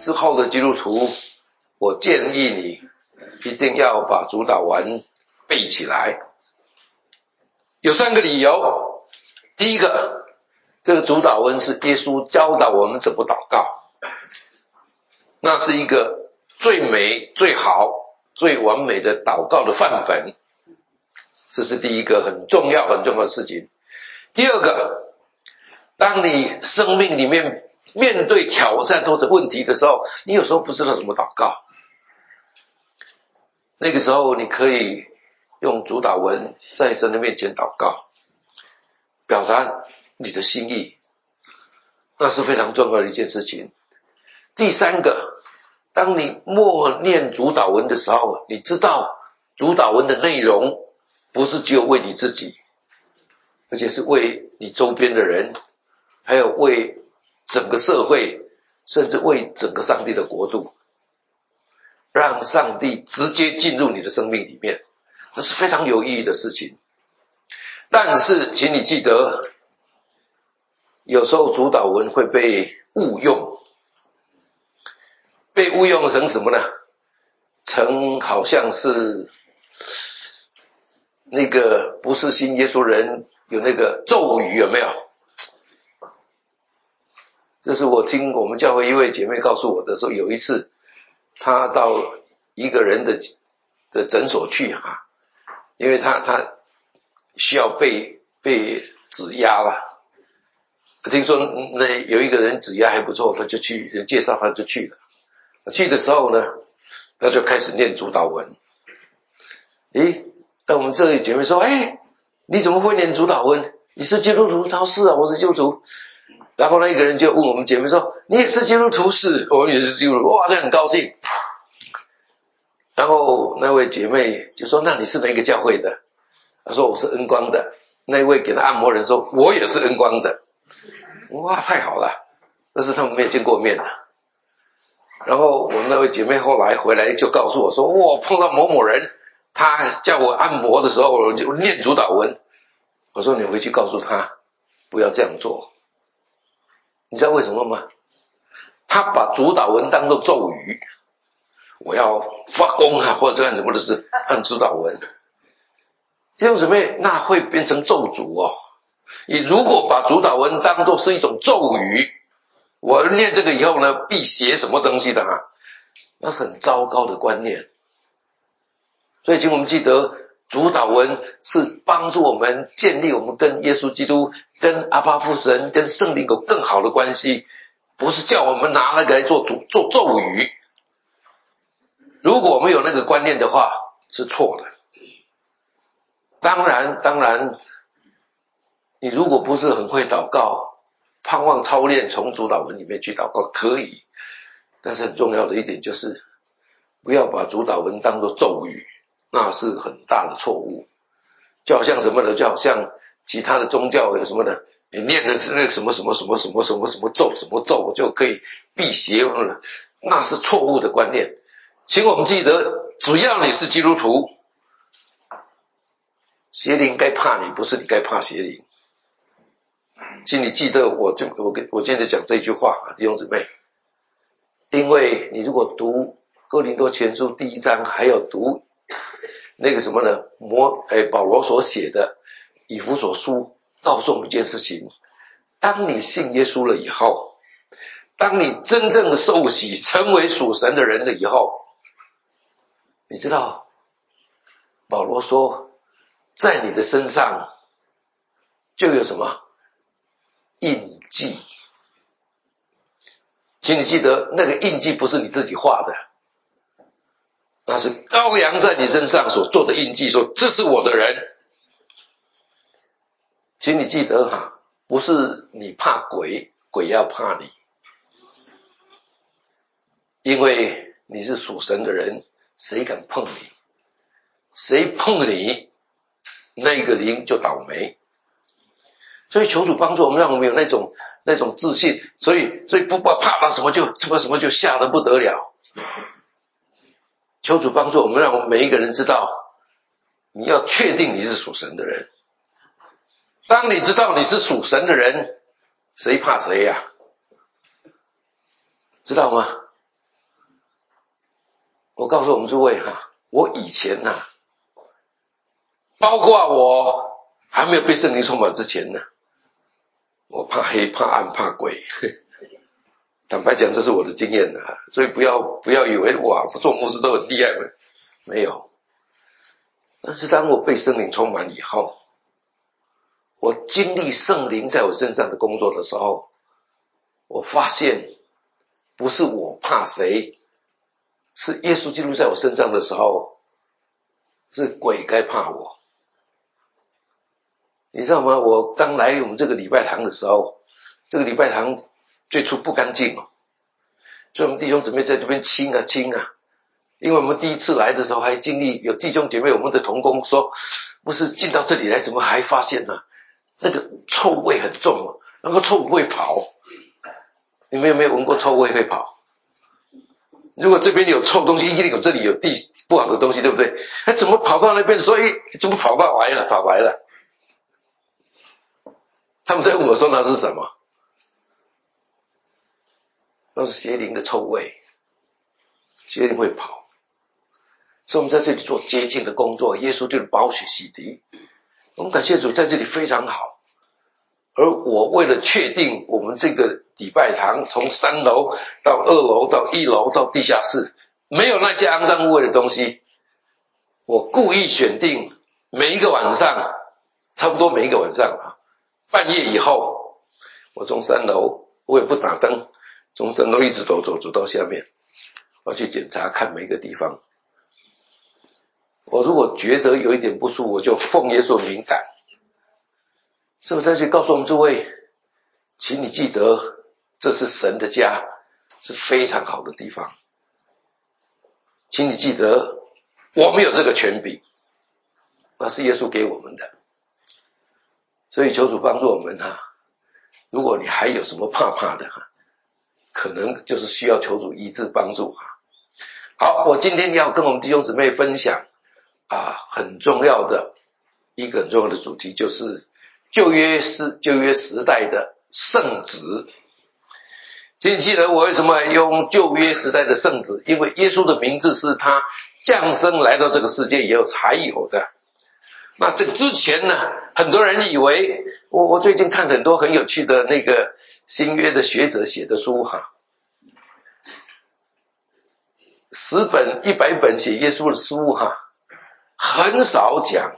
之后的基督徒，我建议你一定要把主祷文背起来。有3个理由。第一个，这个主祷文是耶稣教导我们怎么祷告，那是一个最美、最好、最完美的祷告的范本，这是第一个很重要的事情。第二个，当你生命里面面对挑战或者问题的时候，你有时候不知道怎么祷告，那个时候你可以用主祷文在神的面前祷告，表达你的心意，那是非常重要的一件事情。第三个，当你默念主祷文的时候，你知道主祷文的内容不是只有为你自己，而且是为你周边的人，还有为整个社会，甚至为整个上帝的国度，让上帝直接进入你的生命里面，这是非常有意义的事情。但是请你记得，有时候主祷文会被误用，被误用成什么呢？成好像是那个不是信耶稣人有那个咒语，有没有？这是我听我们教会一位姐妹告诉我的，说有一次她到一个人的诊所去因为她需要被指压了，听说那有一个人指压还不错，她就去，人介绍她就去了。去的时候呢，她就开始念主祷文。那我们这位姐妹说，你怎么会念主祷文？你是基督徒？她说是啊，我是基督徒。然后那一个人就问我们姐妹说，你也是基督徒？是，我们也是基督徒。哇，这很高兴。然后那位姐妹就说，那你是哪个教会的？她说我是恩光的。那位给她按摩人说，我也是恩光的。哇，太好了，但是他们没有见过面的。然后我们那位姐妹后来回来就告诉我说，我碰到某某人，他叫我按摩的时候我就念主祷文。我说你回去告诉他不要这样做。你知道为什么吗？他把主祷文当作咒语，我要发功或者什么的是按主祷文。弟兄姊妹，那会变成咒诅哦。你如果把主祷文当作是一种咒语，我念这个以后呢必写什么东西的那是很糟糕的观念。所以请我们记得，主祷文是帮助我们建立我们跟耶稣基督、跟阿爸父神、跟圣灵有更好的关系，不是叫我们拿那个来做咒语。如果我们有那个观念的话，是错的。当然你如果不是很会祷告，盼望操练从主祷文里面去祷告可以，但是很重要的一点就是不要把主祷文当作咒语，那是很大的错误。就好像什么呢？就好像其他的宗教有什么呢？你念的那个什么什么什么什么什么什么咒什么咒就可以辟邪，那是错误的观念。请我们记得，只要你是基督徒，邪灵该怕你，不是你该怕邪灵。请你记得我今天讲这句话弟兄姊妹，因为你如果读哥林多前书第1章，还有读那个什么呢？保罗所写的以弗所书，告诉我们一件事情：当你信耶稣了以后，当你真正的受洗，成为属神的人了以后，你知道保罗说，在你的身上就有什么印记。请你记得，那个印记不是你自己画的，那是羔羊在你身上所做的印记，说这是我的人。请你记得不是你怕鬼，鬼要怕你，因为你是属神的人，谁敢碰你？谁碰你，那个灵就倒霉。所以求主帮助我们，让我们有那种自信，所以不怕到什么就吓得不得了。求主帮助我们，让我们每一个人知道，你要确定你是属神的人。当你知道你是属神的人，谁怕谁呀？知道吗？ 我告诉我们诸位我以前包括我还没有被圣灵充满之前我怕黑、怕暗、怕鬼。坦白讲，这是我的经验所以不要以为哇，做牧师都很厉害，没有。但是当我被圣灵充满以后，我经历圣灵在我身上的工作的时候，我发现不是我怕谁，是耶稣基督在我身上的时候，是鬼该怕我。你知道吗？我刚来我们这个礼拜堂的时候，这个礼拜堂最初不干净所以我们弟兄姊妹在这边清啊，因为我们第一次来的时候还经历有弟兄姐妹，我们的同工说，不是进到这里来怎么还发现那个臭味很重然后臭会跑。你们有没有闻过臭味会跑？如果这边有臭东西，一定有这里有地不好的东西，对不对？怎么跑到那边说怎么跑来了？他们在问我说那是什么？那是邪灵的臭味，邪灵会跑。所以我们在这里做洁净的工作，耶稣就是宝血洗涤。我们感谢主，在这里非常好。而我为了确定我们这个礼拜堂从3楼到2楼到1楼到地下室没有那些肮脏污秽的东西，我故意选定每一个晚上，差不多每一个晚上半夜以后，我从3楼，我也不打灯，从3楼一直走到下面，我去检查看每一个地方。我如果觉得有一点不舒服，我就奉耶稣名赶。所以我在这里告诉我们诸位，请你记得，这是神的家，是非常好的地方。请你记得，我们有这个权柄，那是耶稣给我们的。所以求主帮助我们如果你还有什么怕的可能就是需要求主医治帮助好，我今天要跟我们弟兄姊妹分享很重要的一个很重要的主题，就是旧约时代的圣子。请你记得我为什么用旧约时代的圣子，因为耶稣的名字是他降生来到这个世界以后才有的。那这个之前呢，很多人以为我最近看很多很有趣的那个新约的学者写的书10本100本写耶稣的书很少讲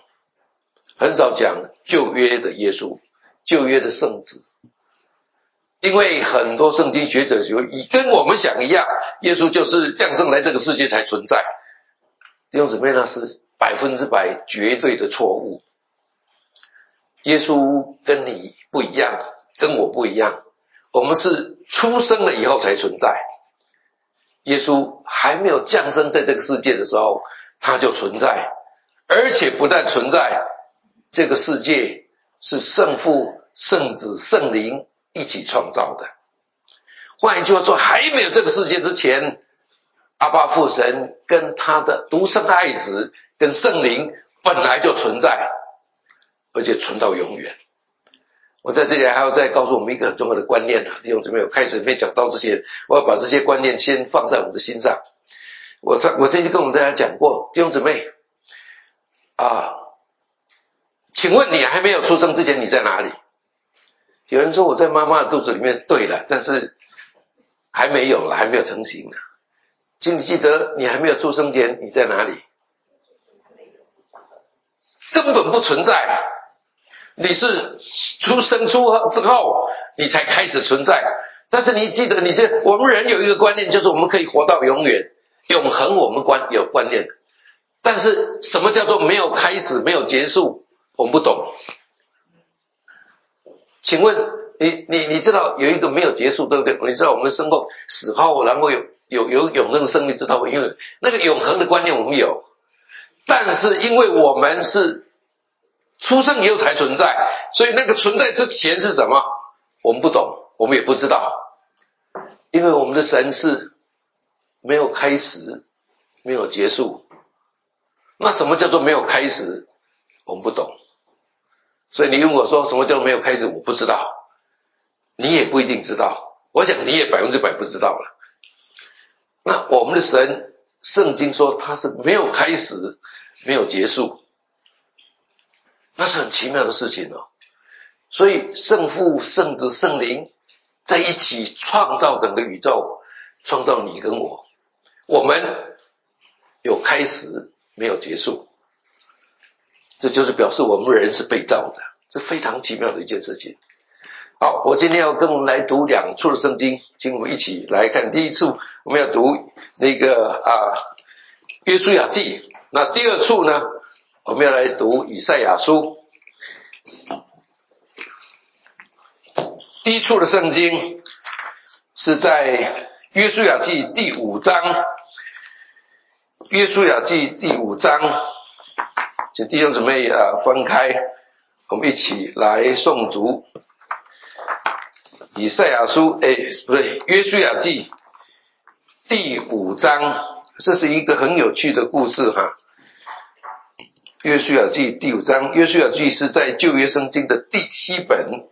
旧约的耶稣，旧约的圣子。因为很多圣经学者跟我们想一样，耶稣就是降生来这个世界才存在。弟兄姊妹，那是100%绝对的错误。耶稣跟你不一样，跟我不一样，我们是出生了以后才存在。耶稣还没有降生在这个世界的时候，他就存在，而且不但存在，这个世界是圣父、圣子、圣灵一起创造的。换一句话说，还没有这个世界之前，阿爸父神跟他的独生爱子跟圣灵本来就存在，而且存到永远。我在这里还要再告诉我们一个很重要的观念弟兄姊妹，开始没讲到之前，我要把这些观念先放在我们的心上。我曾经跟我们大家讲过，弟兄姊妹请问你还没有出生之前你在哪里？有人说我在妈妈的肚子里面，对了，但是还没有成型呢。请你记得，你还没有出生前你在哪里？根本不存在。你是出生之后你才开始存在。但是你记得，我们人有一个观念，就是我们可以活到永远，永恒我们有观念。但是什么叫做没有开始没有结束，我们不懂。请问你知道有一个没有结束，对不对？你知道我们生后死后然后有永恒的生命，知道吗？因为那个永恒的观念我们有，但是因为我们是出生以后才存在，所以那个存在之前是什么我们不懂，我们也不知道。因为我们的神是没有开始没有结束。那什么叫做没有开始，我们不懂。所以你问我说什么叫没有开始，我不知道，你也不一定知道，我想你也100%不知道了。那我们的神圣经说它是没有开始，没有结束，那是很奇妙的事情哦。所以圣父、圣子、圣灵在一起创造整个宇宙，创造你跟我，我们有开始，没有结束，这就是表示我们人是被造的，这非常奇妙的一件事情。好，我今天要跟我们来读2处的圣经，请我们一起来看。第一处我们要读那个约书亚记，那第2处呢，我们要来读以赛亚书。第一处的圣经是在约书亚记第5章，约书亚记第5章，请弟兄姊妹翻开，我们一起来诵读以赛亚书，不对，约书亚记第5章，这是一个很有趣的故事哈。约书亚记第5章，约书亚记是在旧约圣经的第7本。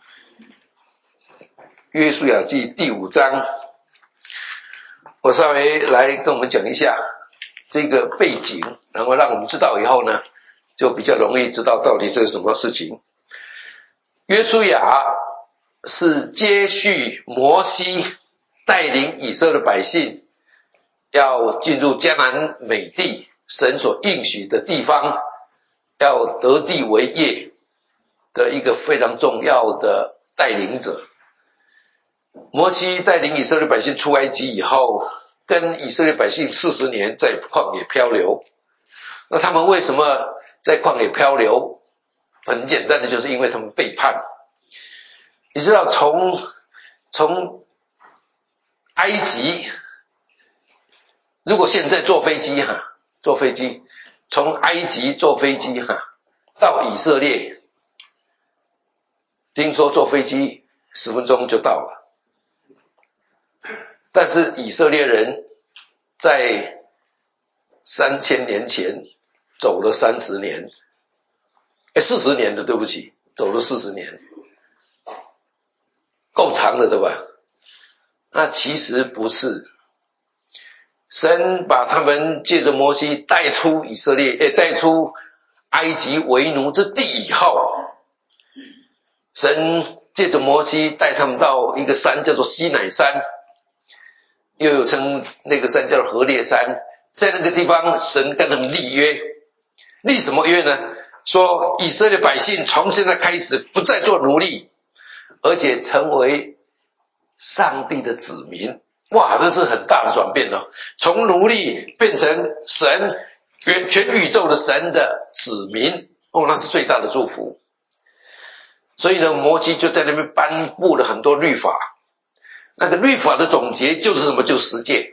约书亚记第5章，我稍微来跟我们讲一下这个背景，然后让我们知道以后呢，就比较容易知道到底这是什么事情。约书亚是接续摩西带领以色列百姓要进入迦南美地，神所应许的地方，要得地为业的一个非常重要的带领者。摩西带领以色列百姓出埃及以后，跟以色列百姓40年在旷野漂流。那他们为什么在旷野漂流？很简单的，就是因为他们背叛。你知道从埃及，如果现在坐飞机从埃及坐飞机到以色列，听说坐飞机10分钟就到了。但是以色列人在3000年前走了30年，40年的，对不起，走了40年，够长了对吧？那其实不是，神把他们借着摩西带出以色列，带出埃及为奴之地以后，神借着摩西带他们到一个山叫做西乃山，又有称那个山叫何烈山，在那个地方神跟他们立约。立什么约呢？说以色列百姓从现在开始不再做奴隶，而且成为上帝的子民。哇，这是很大的转变哦，从奴隶变成神全宇宙的神的子民，那是最大的祝福。所以呢，摩西就在那边颁布了很多律法，那个律法的总结就是什么？就是10诫。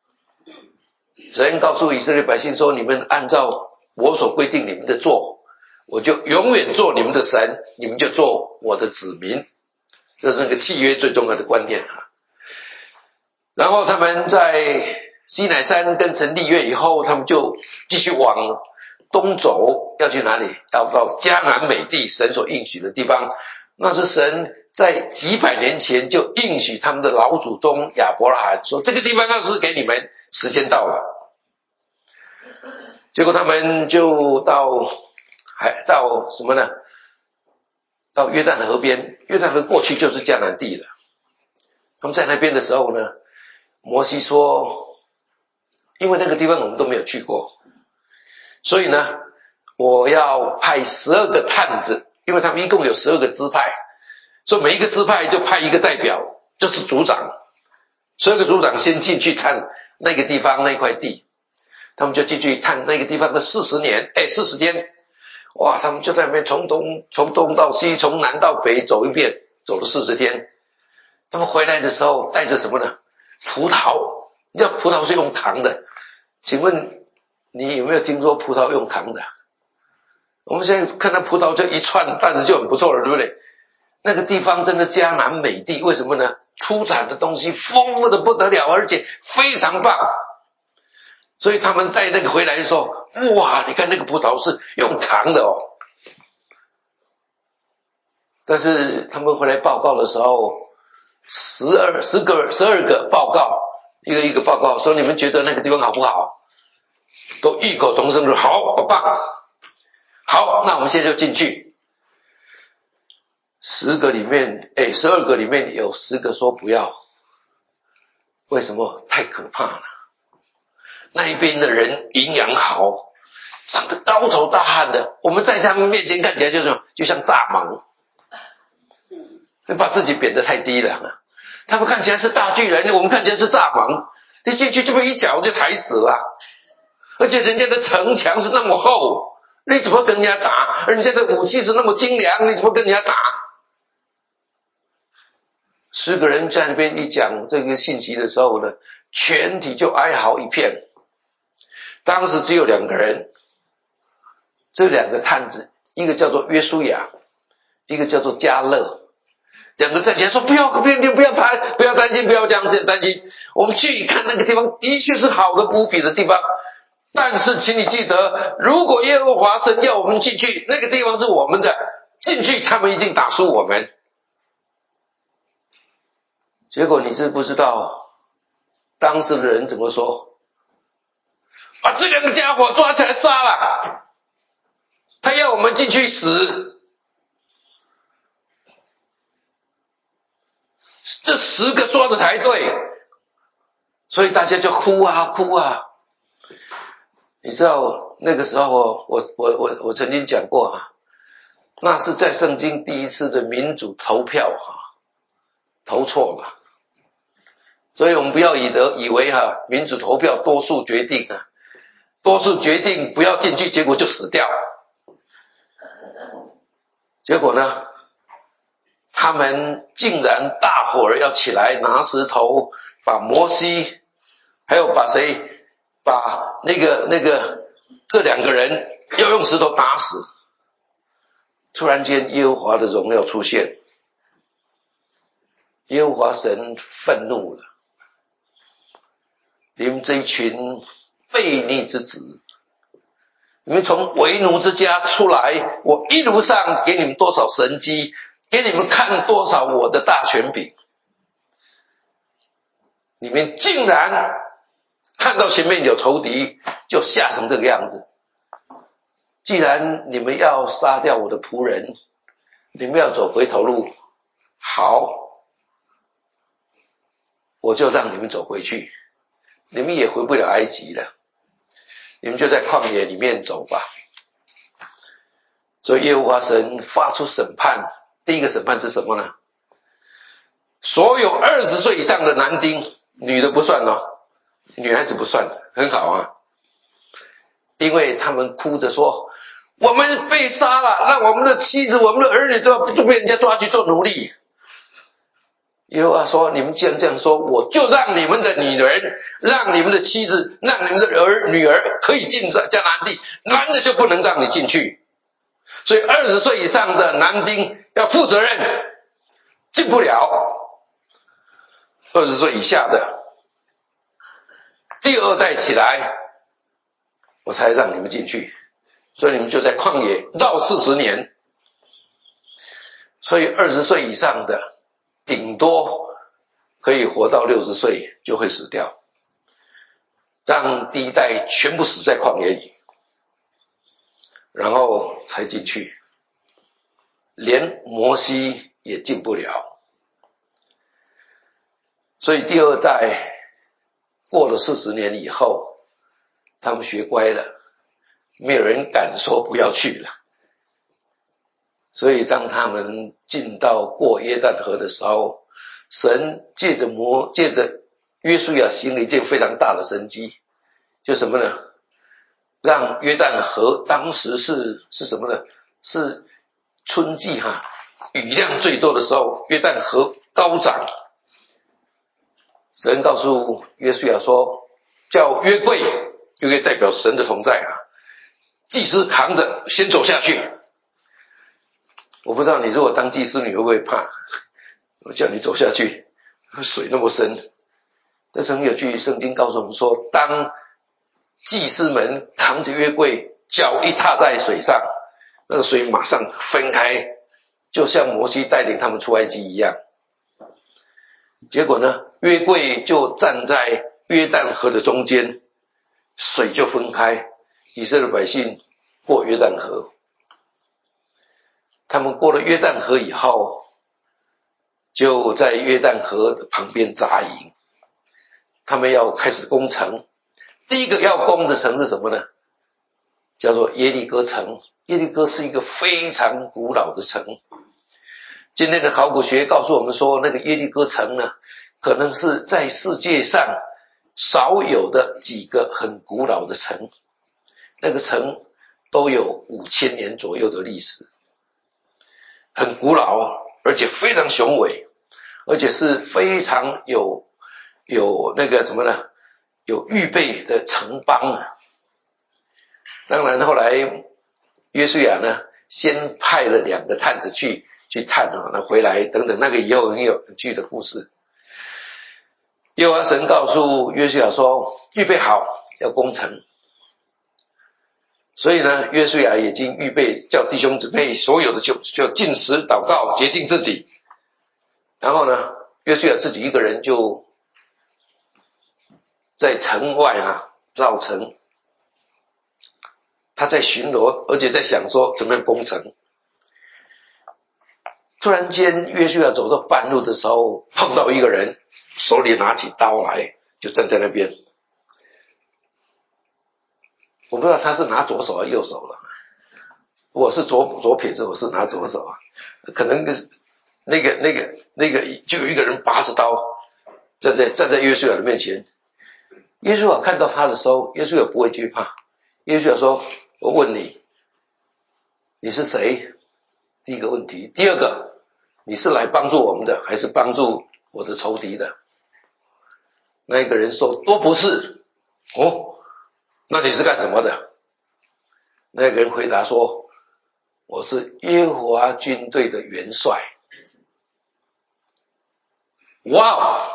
神告诉以色列百姓说，你们按照我所规定你们的做，我就永远做你们的神，你们就做我的子民。这是那个契约最重要的观念然后他们在西乃山跟神立约以后，他们就继续往东走，要去哪里？要到迦南美地，神所应许的地方。那是神在几百年前就应许他们的老祖宗亚伯拉罕说，这个地方要是给你们，时间到了。结果他们就到什么呢？到约旦河边，约旦河过去就是迦南地了。他们在那边的时候呢，摩西说，因为那个地方我们都没有去过，所以呢，我要派12个探子，因为他们一共有12个支派，所以每一个支派就派一个代表，就是族长。12个族长先进去探那个地方那块地，他们就进去探那个地方的40年，40天。哇，他们就在那边从东到西，从南到北走一遍，走了40天。他们回来的时候带着什么呢？葡萄。你知道葡萄是用扛的，请问你有没有听说葡萄用扛的？我们现在看到葡萄就一串担子就很不错了，对不对？那个地方真的迦南美地，为什么呢？出产的东西丰富的不得了，而且非常棒。所以他们带那个回来的时候，哇，你看那个葡萄是用扛的哦。但是他们回来报告的时候，12个报告一个一个报告说你们觉得那个地方好不好？都异口同声说好，好棒。好，那我们现在就进去。12个里面有10个说不要。为什么？太可怕了。那一边的人营养好，长得高头大汉的，我们在他们面前看起来就像蚱蜢，把自己贬得太低了。他们看起来是大巨人，我们看起来是蚱蜢，你进去这么一脚就踩死了。而且人家的城墙是那么厚，你怎么跟人家打？人家的武器是那么精良，你怎么跟人家打？10个人在那边一讲这个信息的时候呢，全体就哀嚎一片。当时只有2个人，这2个探子，一个叫做约书亚，一个叫做迦勒。2个站起来说：不要怕，不要担心，不要这样子担心。我们去看那个地方，的确是好的无比的地方。但是请你记得，如果耶和华神要我们进去，那个地方是我们的，进去他们一定打输我们。结果你知不知道当时的人怎么说？把这2个家伙抓起来杀了，他要我们进去死。这10个说的才对，所以大家就哭啊哭啊。你知道那个时候我曾经讲过那是在圣经第一次的民主投票投错了。所以我们不要以为民主投票多数决定多数决定不要进去，结果就死掉。结果呢，他们竟然大伙儿要起来拿石头把摩西还有把那个这2个人要用石头打死。突然间耶和华的荣耀出现，耶和华神愤怒了，你们这一群悖逆之子，你们从为奴之家出来，我一路上给你们多少神迹，给你们看多少我的大权柄，你们竟然看到前面有仇敌就吓成这个样子。既然你们要杀掉我的仆人，你们要走回头路，好，我就让你们走回去，你们也回不了埃及了，你们就在旷野里面走吧。所以耶和华神发出审判，第一个审判是什么呢？所有20岁以上的男丁，女的不算女孩子不算，很好因为他们哭着说，我们被杀了，让我们的妻子我们的儿女都被人家抓去做奴隶。耶和华说，你们既然这样说，我就让你们的女人，让你们的妻子，让你们的女儿可以进迦南地，男的就不能让你进去。所以20岁以上的男丁要负责任，进不了。20岁以下的第2代起来，我才让你们进去。所以你们就在旷野绕40年。所以20岁以上的顶多可以活到60岁就会死掉，让第1代全部死在旷野里，然后才进去，连摩西也进不了。所以第2代过了40年以后，他们学乖了，没有人敢说不要去了。所以当他们进到过约旦河的时候，神借着约书亚行了一件非常大的神迹，就什么呢？让约旦河当时是什么呢？是春季雨量最多的时候，约旦河高涨。神告诉约书亚说，叫约柜，约柜代表神的同在祭司扛着先走下去。我不知道你如果当祭司你会不会怕，我叫你走下去，水那么深。但是很有趣，圣经告诉我们说，当祭司们扛着约柜，脚一踏在水上，那个水马上分开，就像摩西带领他们出埃及一样。结果呢，约柜就站在约旦河的中间，水就分开，以色列百姓过约旦河。他们过了约旦河以后，就在约旦河的旁边扎营。他们要开始攻城，第一个要攻的城是什么呢？叫做耶利哥城。耶利哥是一个非常古老的城。今天的考古学告诉我们说，那个耶利哥城呢，可能是在世界上少有的几个很古老的城。那个城都有5000年左右的历史，很古老，而且非常雄伟，而且是非常有那个什么呢？有预备的城邦啊。当然后来约书亚呢，先派了2个探子去探啊，那回来等等，那个以后很有趣的故事。耶和华神告诉约书亚说，预备好要攻城。所以呢，约书亚已经预备叫弟兄姊妹所有的就禁食祷告洁净自己。然后呢，约书亚自己一个人就在城外绕城，他在巡逻，而且在想说怎么样攻城。突然间约书亚走到半路的时候，碰到一个人手里拿起刀来，就站在那边。我不知道他是拿左手还是右手了，我是左撇子，我是拿左手，可能那个就有一个人拔着刀站在约书亚的面前。约书亚看到他的时候，约书亚不会惧怕。约书亚说，我问你，你是谁？第一个问题。第二个，你是来帮助我们的，还是帮助我的仇敌的？那个人说，都不是。哦，那你是干什么的？那个人回答说，我是耶和华军队的元帅。哇！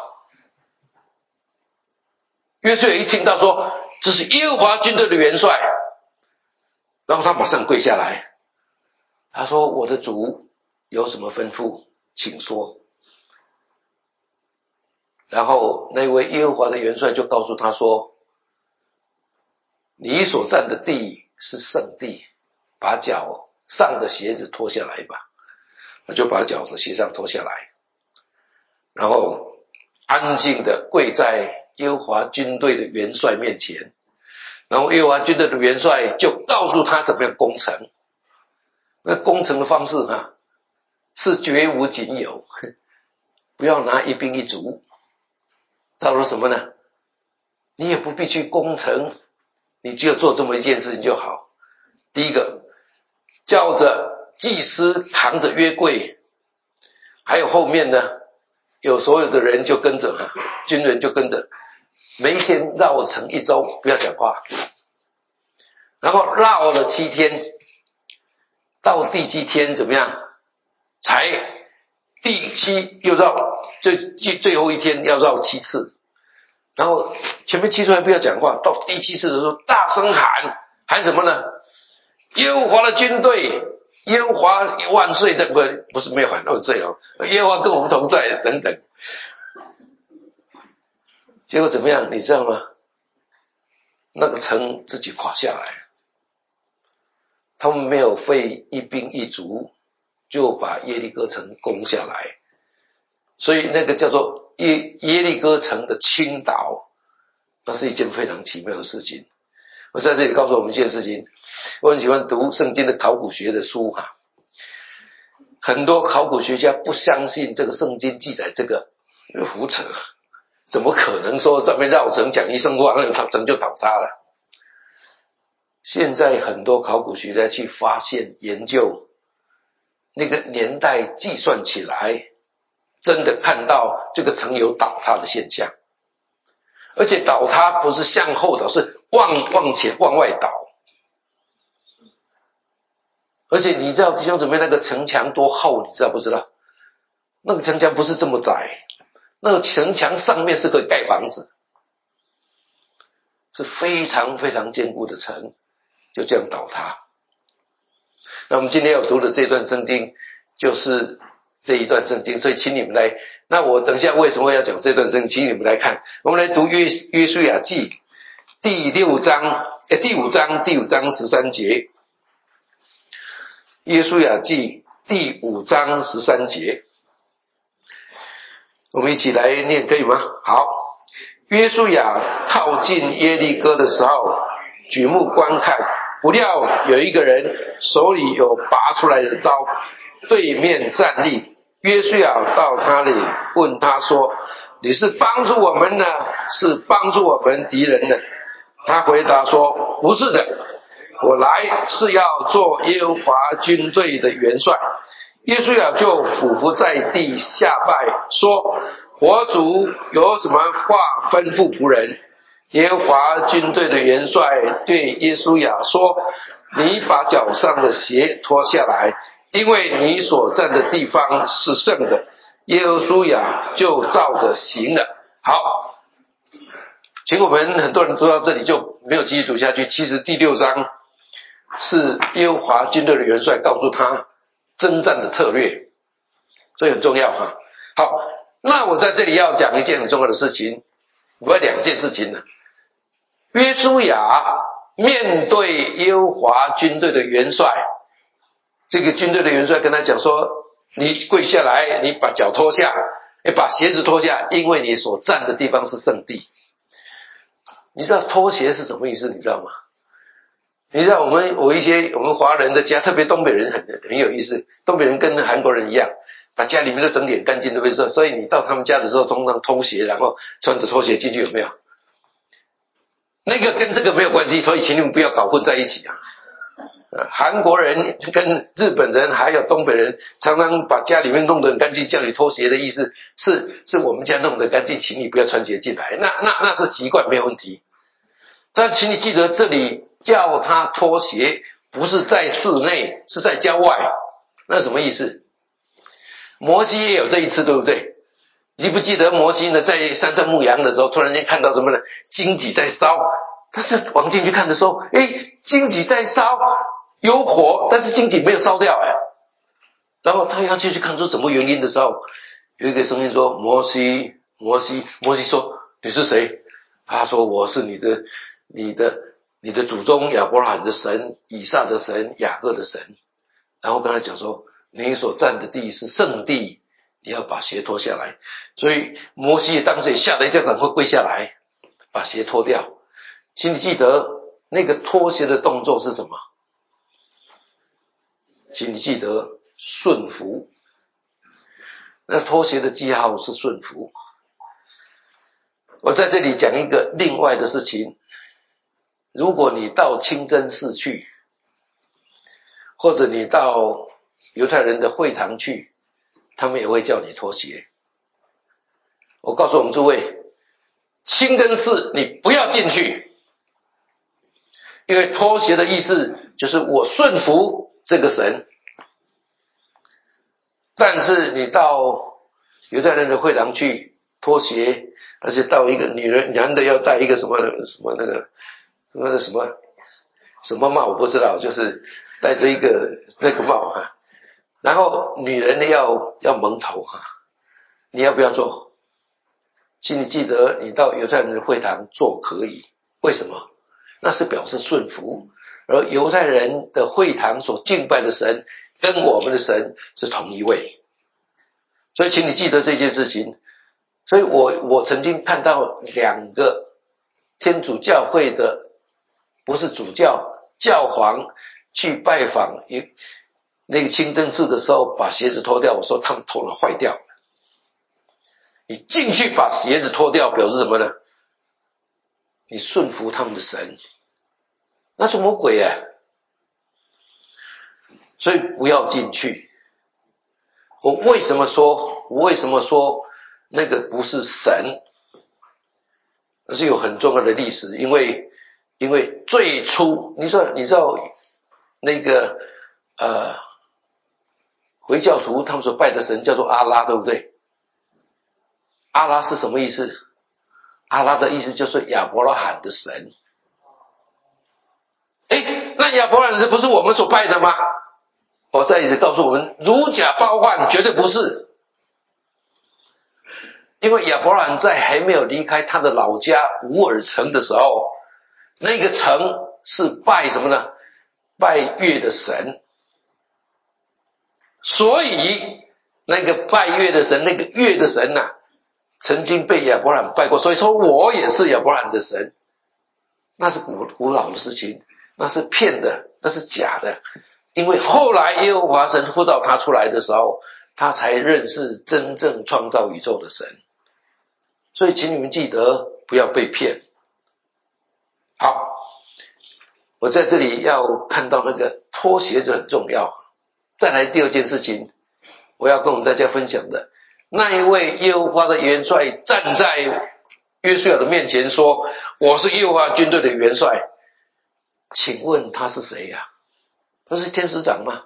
约书亚一听到说这是耶和华军队的元帅，然后他马上跪下来，他说，我的主有什么吩咐请说。然后那位耶和华的元帅就告诉他说，你所站的地是圣地，把脚上的鞋子脱下来吧。他就把脚的鞋上脱下来，然后安静的跪在耶和华军队的元帅面前。然后耶和华军队的元帅就告诉他怎么样攻城。那攻城的方式是绝无仅有，不要拿一兵一卒。他说什么呢？你也不必去攻城，你只有做这么一件事情就好。第一个，叫着祭司扛着约柜，还有后面呢有所有的人就跟着军人就跟着，每一天绕城1周，不要讲话，然后绕了7天，到第7天怎么样？才第7又绕，最后一天要绕7次，然后前面7次还不要讲话，到第7次的时候大声喊什么呢？耶和华的军队，耶和华万岁！这不是没有喊万岁哦，耶和华跟我们同在等等。结果怎么样？你知道吗？那个城自己垮下来，他们没有费一兵一卒就把耶利哥城攻下来，所以那个叫做耶利哥城的倾倒，那是一件非常奇妙的事情。我在这里告诉我们一件事情，我很喜欢读圣经的考古学的书很多考古学家不相信这个圣经记载这个胡扯，怎么可能说这边绕城讲一声话，那个城就倒塌了？现在很多考古学家去发现研究那个年代计算起来，真的看到这个城有倒塌的现象，而且倒塌不是向后倒，是往前往外倒。而且你知道弟兄姊妹那个城墙多厚，你知道不知道？那个城墙不是这么窄，那个城墙上面是可以盖房子，是非常非常坚固的城，就这样倒塌。那我们今天要读的这段圣经，就是这一段圣经，所以请你们来。那我等一下为什么要讲这段圣经，请你们来看。我们来读约书亚记第5章13节。约书亚记第5章13节，我们一起来念，可以吗？好。约书亚靠近耶利哥的时候，举目观看，不料有一个人手里有拔出来的刀，对面站立。约书亚到他里问他说：你是帮助我们呢，是帮助我们敌人呢？他回答说：不是的，我来是要做耶和华军队的元帅。约书亚就俯伏在地下拜，说：我主有什么话吩咐仆人？耶和华军队的元帅对约书亚说：你把脚上的鞋脱下来，因为你所站的地方是圣的。耶和书亚就照着行了。好，请我们很多人读到这里就没有继续读下去。其实第6章是耶和华军队的元帅告诉他征战的策略，所以很重要哈。好，那我在这里要讲一件很重要的事情，我要2件事情呢。约书亚面对耶和华军队的元帅，这个军队的元帅跟他讲说：你跪下来，你把脚脱下，把鞋子脱下，因为你所站的地方是圣地。你知道脱鞋是什么意思？你知道吗？你知道我们华人的家，特别东北人很有意思，东北人跟韩国人一样，把家里面都整理很干净，对不对？所以你到他们家的时候，通常脱鞋，然后穿着拖鞋进去，有没有？那个跟这个没有关系，所以请你们不要搞混在一起啊。韩国人跟日本人还有东北人常常把家里面弄得很干净，叫你脱鞋的意思是我们家弄得干净，请你不要穿鞋进来。那是习惯没有问题。但请你记得，这里叫他脱鞋不是在室内，是在郊外。那什么意思？摩西也有这一次，对不对？记不记得摩西呢，在山上牧羊的时候，突然间看到什么呢？荆棘在烧。他是往进去看的时候，荆棘在烧，有火，但是荆棘没有烧掉。然后他要进去看出什么原因的时候，有一个声音说：摩西。摩西说：你是谁？他说：我是你的祖宗亚伯拉罕的神，以撒的神，雅各的神。然后跟他讲说：你所站的地是圣地，你要把鞋脱下来。所以摩西当时也吓得一跳，赶快跪下来把鞋脱掉。请你记得那个脱鞋的动作是什么？请你记得顺服。那脱鞋的记号是顺服。我在这里讲一个另外的事情，如果你到清真寺去，或者你到犹太人的会堂去，他们也会叫你脱鞋。我告诉我们诸位，清真寺你不要进去，因为脱鞋的意思就是我顺服这个神。但是你到犹太人的会堂去脱鞋，而且到一个男的要戴一个什么帽我不知道，就是戴着一个那个帽哈。然后女人呢要蒙头哈，你要不要做？请你记得，你到犹太人的会堂做可以，为什么？那是表示顺服。而犹太人的会堂所敬拜的神跟我们的神是同一位，所以请你记得这件事情。所以我曾经看到2个天主教会的，不是主教，教皇去拜访那个清真寺的时候，把鞋子脱掉。我说他们头脑坏掉了。你进去把鞋子脱掉，表示什么呢？你顺服他们的神，那是魔鬼所以不要进去。我为什么说那个不是神？那是有很重要的历史，因为最初你知道那个回教徒他们所拜的神叫做阿拉，对不对？阿拉是什么意思？阿拉的意思就是亚伯拉罕的神。那亚伯拉罕不是我们所拜的吗？ 我再一次告诉我们，如假包换绝对不是。因为亚伯拉罕在还没有离开他的老家乌尔城的时候，那个城是拜什么呢？拜月的神。所以那个拜月的神，那个月的神啊，曾经被亚伯拉罕拜过，所以说我也是亚伯拉罕的神。那是古老的事情，那是骗的，那是假的。因为后来耶和华神呼召他出来的时候，他才认识真正创造宇宙的神。所以请你们记得不要被骗。好，我在这里要看到那个脱鞋子很重要。再来第二件事情，我要跟我们大家分享的，那一位耶和华的元帅站在约书亚的面前说，我是耶和华军队的元帅。请问他是谁呀？他是天使长吗？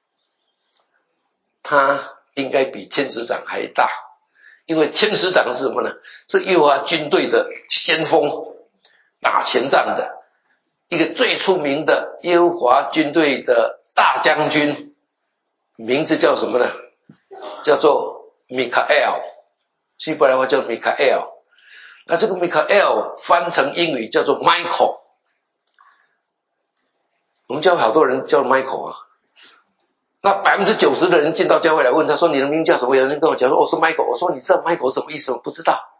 他应该比天使长还大。因为天使长是什么呢？是耶和华军队的先锋，打前仗的一个最出名的耶和华军队的大将军，名字叫什么呢？叫做米卡埃尔，希伯来话叫米卡埃尔。那这个米卡埃尔翻成英语叫做 Michael， 我们教会好多人叫 Michael 啊。那 90% 的人进到教会来问他说，你的名叫什么？有人跟我讲说，我是 Michael。 我说你知道 Michael 什么意思？我不知道。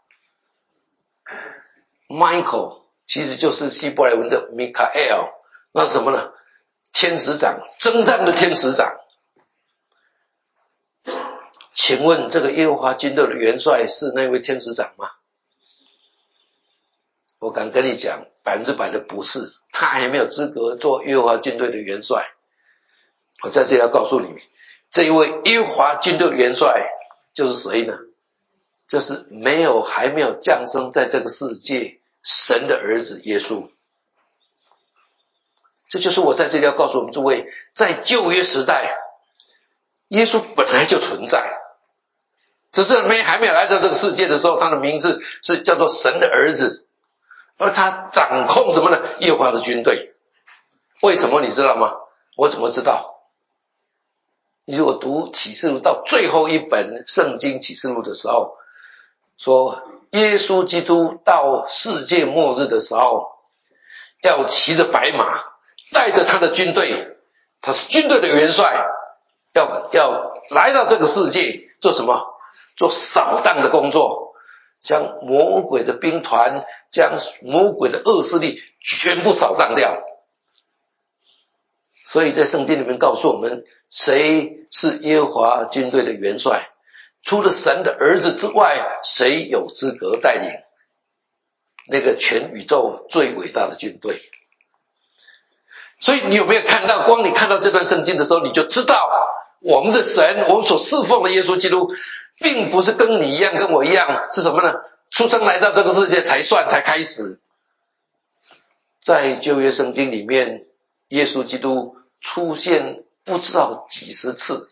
Michael 其实就是希伯来文的 Mikael， 那是什么呢？天使长，征战的天使长。请问这个耶和华军队的元帅是那位天使长吗？我敢跟你讲100%的不是，他还没有资格做耶和华军队的元帅。我在这里要告诉你，这一位耶和华军队的元帅就是谁呢？就是还没有降生在这个世界神的儿子耶稣。这就是我在这里要告诉我们诸位，在旧约时代，耶稣本来就存在，只是还没有来到这个世界的时候，他的名字是叫做神的儿子，而他掌控什么呢？耶和华的军队。为什么你知道吗？我怎么知道？你如果读启示录到最后一本圣经启示录的时候，说耶稣基督到世界末日的时候，要骑着白马，带着他的军队，他是军队的元帅，要来到这个世界做什么？做扫荡的工作，将魔鬼的兵团，将魔鬼的恶势力全部扫荡掉。所以在圣经里面告诉我们，谁是耶和华军队的元帅？除了神的儿子之外，谁有资格带领那个全宇宙最伟大的军队？所以你有没有看到，光你看到这段圣经的时候，你就知道我们的神，我们所侍奉的耶稣基督，并不是跟你一样跟我一样，是什么呢？出生来到这个世界才开始。在旧约圣经里面，耶稣基督出现不知道几十次。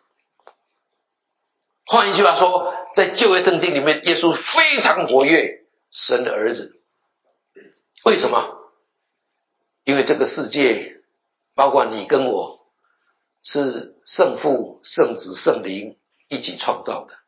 换一句话说，在旧约圣经里面，耶稣非常活跃，神的儿子。为什么？因为这个世界包括你跟我，是圣父、圣子、圣灵一起创造的，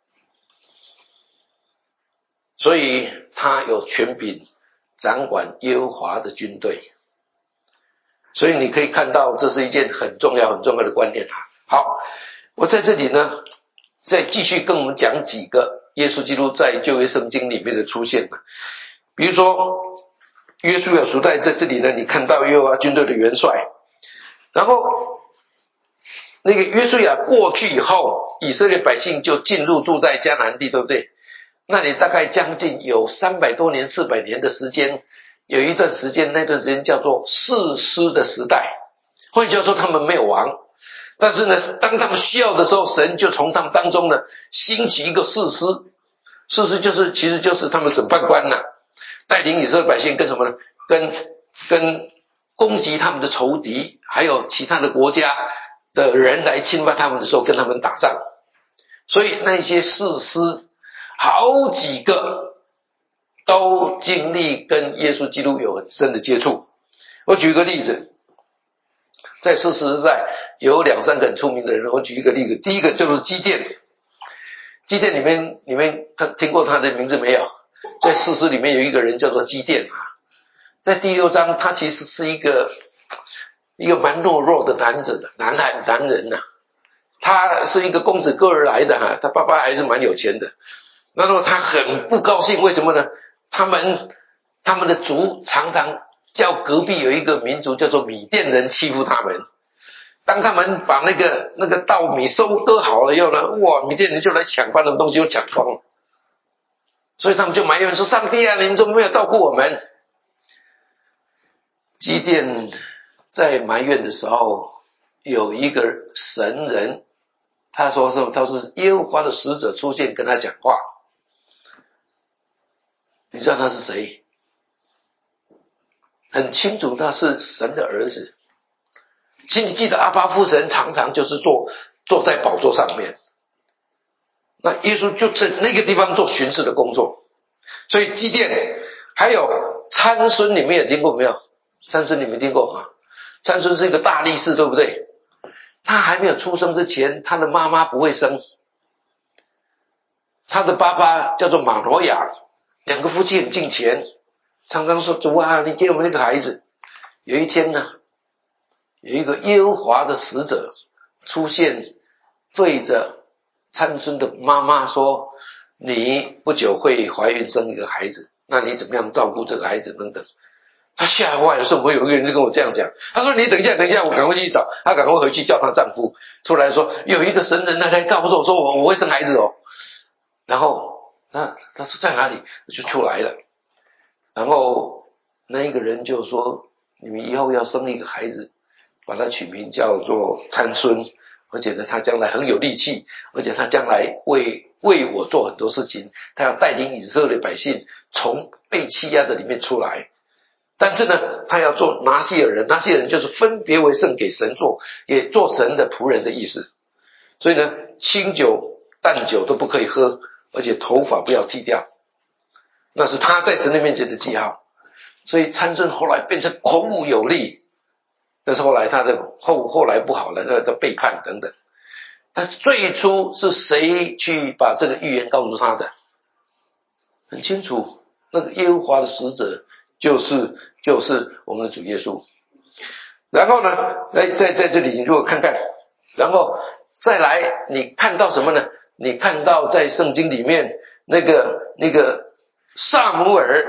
所以他有权柄掌管耶和华的军队。所以你可以看到，这是一件很重要的观念。好，我在这里呢再继续跟我们讲几个耶稣基督在旧约圣经里面的出现。比如说约书亚时代，在这里呢，你看到耶和华军队的元帅。然后那个约书亚过去以后，以色列百姓就进入住在迦南地，对不对？那里大概将近有300多年、400年的时间，有一段时间，那段时间叫做士师的时代。换句话说，他们没有王，但是呢，当他们需要的时候，神就从他们当中呢兴起一个士师。士师其实就是他们审判官带领以色列百姓跟什么呢？跟攻击他们的仇敌，还有其他的国家的人来侵犯他们的时候，跟他们打仗。所以那些士师好几个都经历跟耶稣基督有很深的接触。我举个例子， 在士师时代有2、3个很出名的人，我举一个例子。第一个就是基甸。基甸你们听过他的名字没有？在士师里面有一个人叫做基甸啊，在第6章他其实是一个蛮懦弱的男人呐、他是一个公子哥儿来的他爸爸还是蛮有钱的。那么他很不高兴，为什么呢？他们的族常常叫隔壁有一个民族叫做米甸人欺负他们。当他们把那个稻米收割好了以后呢，哇，米甸人就来抢，把那东西就抢光了。所以他们就埋怨说：上帝啊，你们怎么没有照顾我们？基甸在埋怨的时候，有一个神人，他说什么？他是耶和华的使者出现跟他讲话。你知道他是谁？很清楚，他是神的儿子。请你记得，阿爸父神常常就是坐在宝座上面，那耶稣就在那个地方做巡视的工作。所以基甸还有参孙，你们也听过没有？参孙你们听过吗？参孙是一个大力士，对不对？他还没有出生之前，他的妈妈不会生，他的爸爸叫做马挪亚，两个夫妻很敬虔，常常说：主啊，你给我们那个孩子。有一天呢，有一个耶和华的使者出现，对着参孙的妈妈说：你不久会怀孕生一个孩子，那你怎么样照顾这个孩子等等。他吓坏了，说：我有一个人就跟我这样讲。他说：你等一下，我赶快去找。他赶快回去叫她丈夫出来说：有一个神人来告诉我说我会生孩子哦。然后他说在哪里？就出来了。然后那一个人就说：你们以后要生一个孩子，把他取名叫做参孙，而且呢他将来很有力气，而且他将来为我做很多事情，他要带领以色列百姓从被欺压的里面出来。但是呢他要做拿细尔人，拿细尔人就是分别为圣给神做，也做神的仆人的意思。所以呢清酒淡酒都不可以喝，而且头发不要剃掉，那是他在神的面前的记号。所以参孙后来变成孔武有力，但是后来他的后来不好了，那个背叛等等。但是最初是谁去把这个预言告诉他的？很清楚，那个耶和华的使者就是我们的主耶稣。然后呢在这里你如果看看，然后再来你看到什么呢？你看到在圣经里面那个撒母耳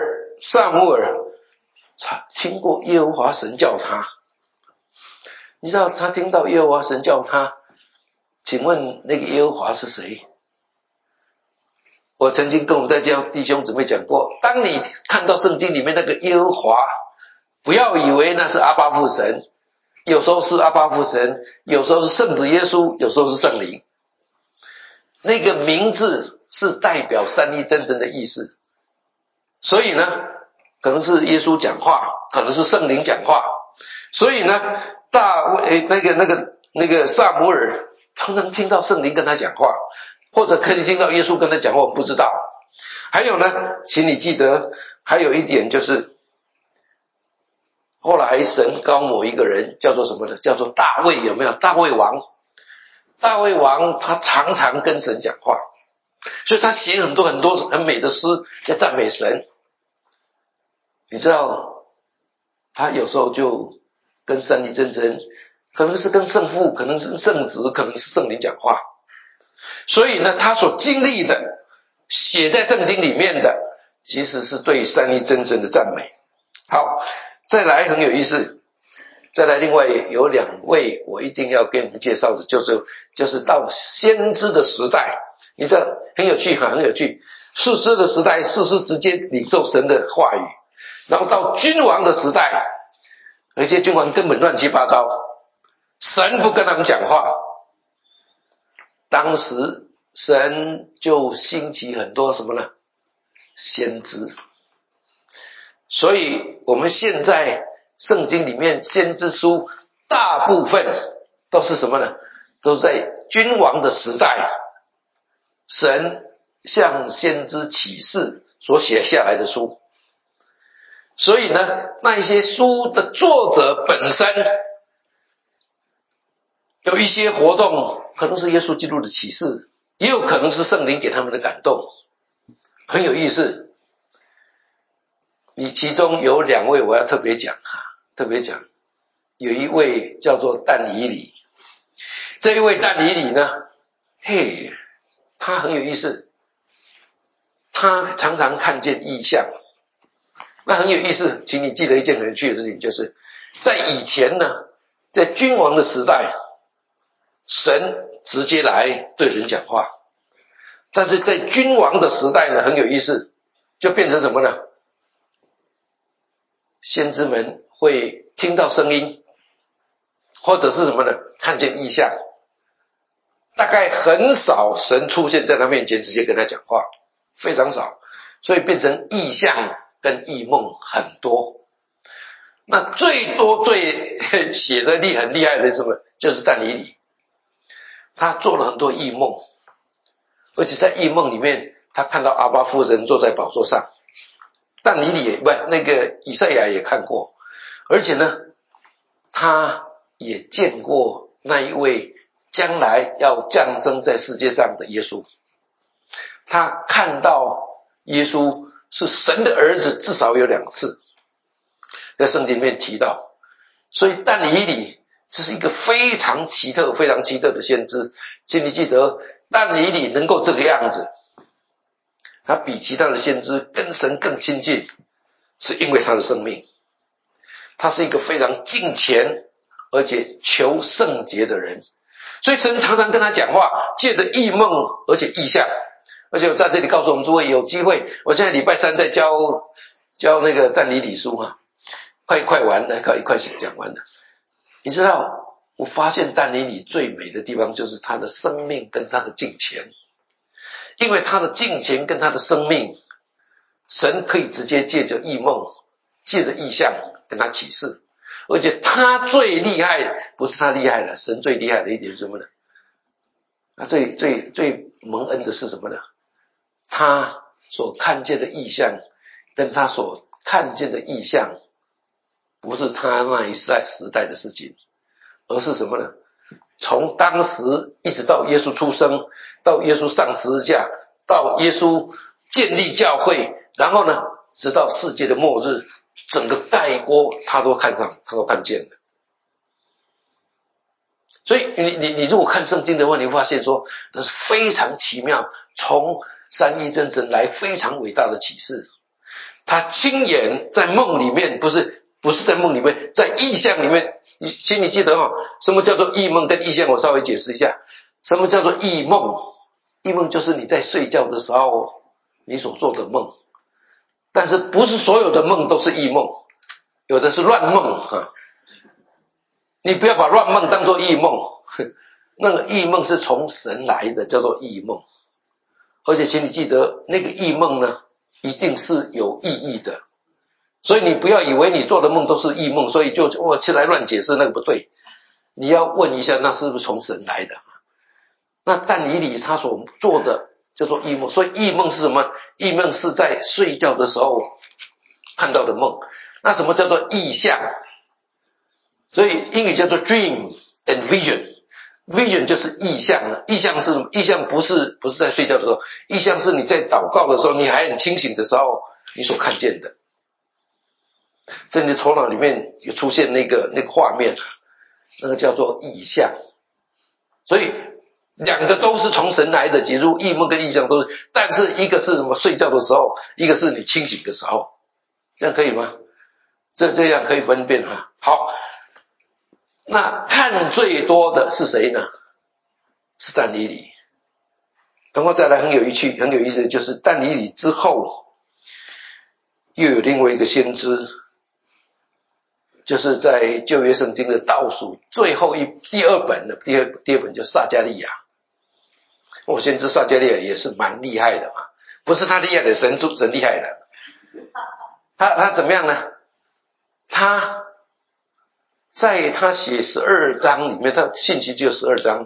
听过耶和华神叫他。你知道他听到耶和华神叫他，请问那个耶和华是谁？我曾经跟我们在教弟兄姊妹讲过，当你看到圣经里面那个耶和华，不要以为那是阿爸父神，有时候是阿爸父神，有时候是圣子耶稣，有时候是圣灵。那个名字是代表三一真神的意思。所以呢可能是耶稣讲话，可能是圣灵讲话。所以呢那个撒母耳常常听到圣灵跟他讲话，或者可以听到耶稣跟他讲话，我不知道。还有呢，请你记得还有一点，就是后来神膏某一个人叫做什么呢？叫做大卫，有没有？大卫王他常常跟神讲话，所以他写很多很美的诗在赞美神。你知道他有时候就跟三一真神，可能是跟圣父，可能是圣子，可能是圣灵讲话。所以呢他所经历的写在圣经里面的其实是对三一真神的赞美。好，再来很有意思，再来另外有2位我一定要给你们介绍的，就是到先知的时代。你知道很有趣很有趣，士师的时代，士师直接领受神的话语，然后到君王的时代，而且君王根本乱七八糟，神不跟他们讲话。当时神就兴起很多什么呢？先知。所以我们现在圣经里面先知书大部分都是什么呢？都是在君王的时代，神向先知启示所写下来的书。所以呢那一些书的作者本身有一些活动可能是耶稣基督的启示，也有可能是圣灵给他们的感动，很有意思。你其中有2位我要特别讲，有一位叫做但以理，这一位但以理呢，他很有意思，他常常看见异象。那很有意思，请你记得一件很有趣的事情，就是在以前呢，在君王的时代，神直接来对人讲话，但是在君王的时代呢，很有意思，就变成什么呢？先知们会听到声音，或者是什么呢？看见异象，大概很少神出现在他面前直接跟他讲话，非常少，所以变成异象跟异梦很多。那最多写的很厉害的是什么？就是但以理，他做了很多异梦，而且在异梦里面，他看到阿爸父神坐在宝座上。但以理以赛亚也看过，而且呢，他也见过那一位将来要降生在世界上的耶稣。他看到耶稣是神的儿子，至少有2次，在圣经里面提到。所以但以理这是一个非常奇特的先知，请你记得，但以理能够这个样子，他比其他的先知跟神更亲近，是因为他的生命。他是一个非常敬虔而且求圣洁的人，所以神常常跟他讲话，借着异梦而且异象。而且我在这里告诉我们诸位，有机会，我现在礼拜3在教那个但以理书快完了，快讲完了。你知道，我发现但以理最美的地方就是他的生命跟他的敬虔，因为他的敬虔跟他的生命，神可以直接借着异梦，借着异象跟他启示。而且他最厉害，不是他厉害了，神最厉害的一点是什么呢？他最蒙恩的是什么呢？他所看见的异象跟他所看见的异象，不是他那一时代的事情，而是什么呢？从当时一直到耶稣出生，到耶稣上十字架，到耶稣建立教会，然后呢，直到世界的末日，整个概括他都看见了。所以你如果看圣经的话，你会发现说那是非常奇妙，从三一真神来非常伟大的启示。他亲眼在梦里面，不是在梦里面，在异象里面。请你记得什么叫做异梦跟异象，我稍微解释一下。什么叫做异梦？异梦就是你在睡觉的时候你所做的梦，但是不是所有的梦都是异梦，有的是乱梦你不要把乱梦当作异梦，那个异梦是从神来的，叫做异梦。而且请你记得，那个异梦呢，一定是有意义的。所以你不要以为你做的梦都是异梦，所以就起来乱解释，那个不对。你要问一下，那是不是从神来的？那但以理他所做的叫做异梦。所以异梦是什么？异梦是在睡觉的时候看到的梦。那什么叫做异象？所以英语叫做 dream and vision。vision 就是异象，异象是什么？异象不是在睡觉的时候，异象是你在祷告的时候，你还很清醒的时候，你所看见的。在你的头脑里面有出现那个画面，那个叫做异象。所以2个都是从神来的，其实异梦跟异象都是，但是一个是什么？睡觉的时候，一个是你清醒的时候，这样可以吗？这样可以分辨好，那看最多的是谁呢？是但以理。然后再来很有意思的就是但以理之后又有另外一个先知，就是在旧约圣经的倒数最后第二本叫撒迦利亚。我先知撒迦利亚也是蛮厉害的不是他厉害的，神厉害的。他怎么样呢？他在他写12章里面，他信息只有12章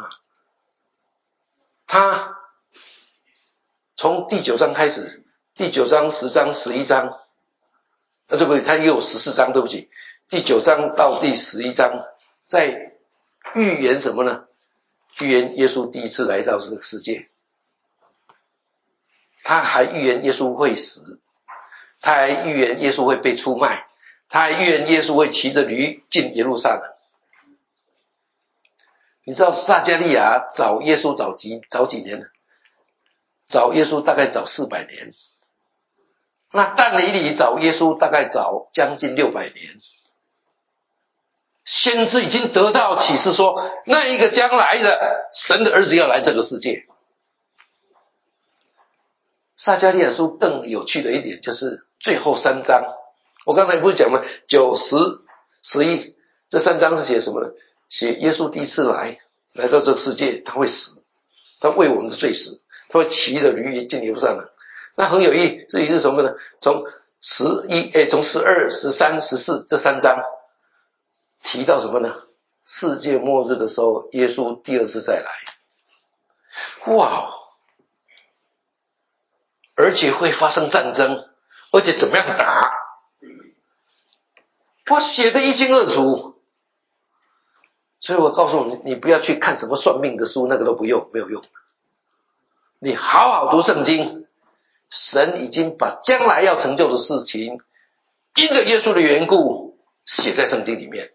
他从第9章开始，第9章、10章、11章，对不对？他也有14章，对不起。第9章到第11章，在预言什么呢？ 预言耶稣第一次来到这个世界，他还预言耶稣会死，他还预言耶稣会被出卖，他还预言耶稣会骑着驴进耶路撒冷。你知道撒迦利亚找耶稣早几年呢？找耶稣大概早400年。那但以理找耶稣大概早将近600年。先知已经得到启示说，那一个将来的神的儿子要来这个世界。撒迦利亚书更有趣的一点就是最后3章，我刚才不是讲了9、10、11，这3章是写什么呢？写耶稣第一次来到这个世界，他会死，他为我们的罪死，他会骑着驴进耶路撒冷。那很有意义，这里是什么呢？从12、13、14这3章提到什么呢？世界末日的时候，耶稣第二次再来。哇！而且会发生战争，而且怎么样打？我写得一清二楚。所以我告诉你，你不要去看什么算命的书，那个都不用，没有用。你好好读圣经，神已经把将来要成就的事情，因着耶稣的缘故，写在圣经里面。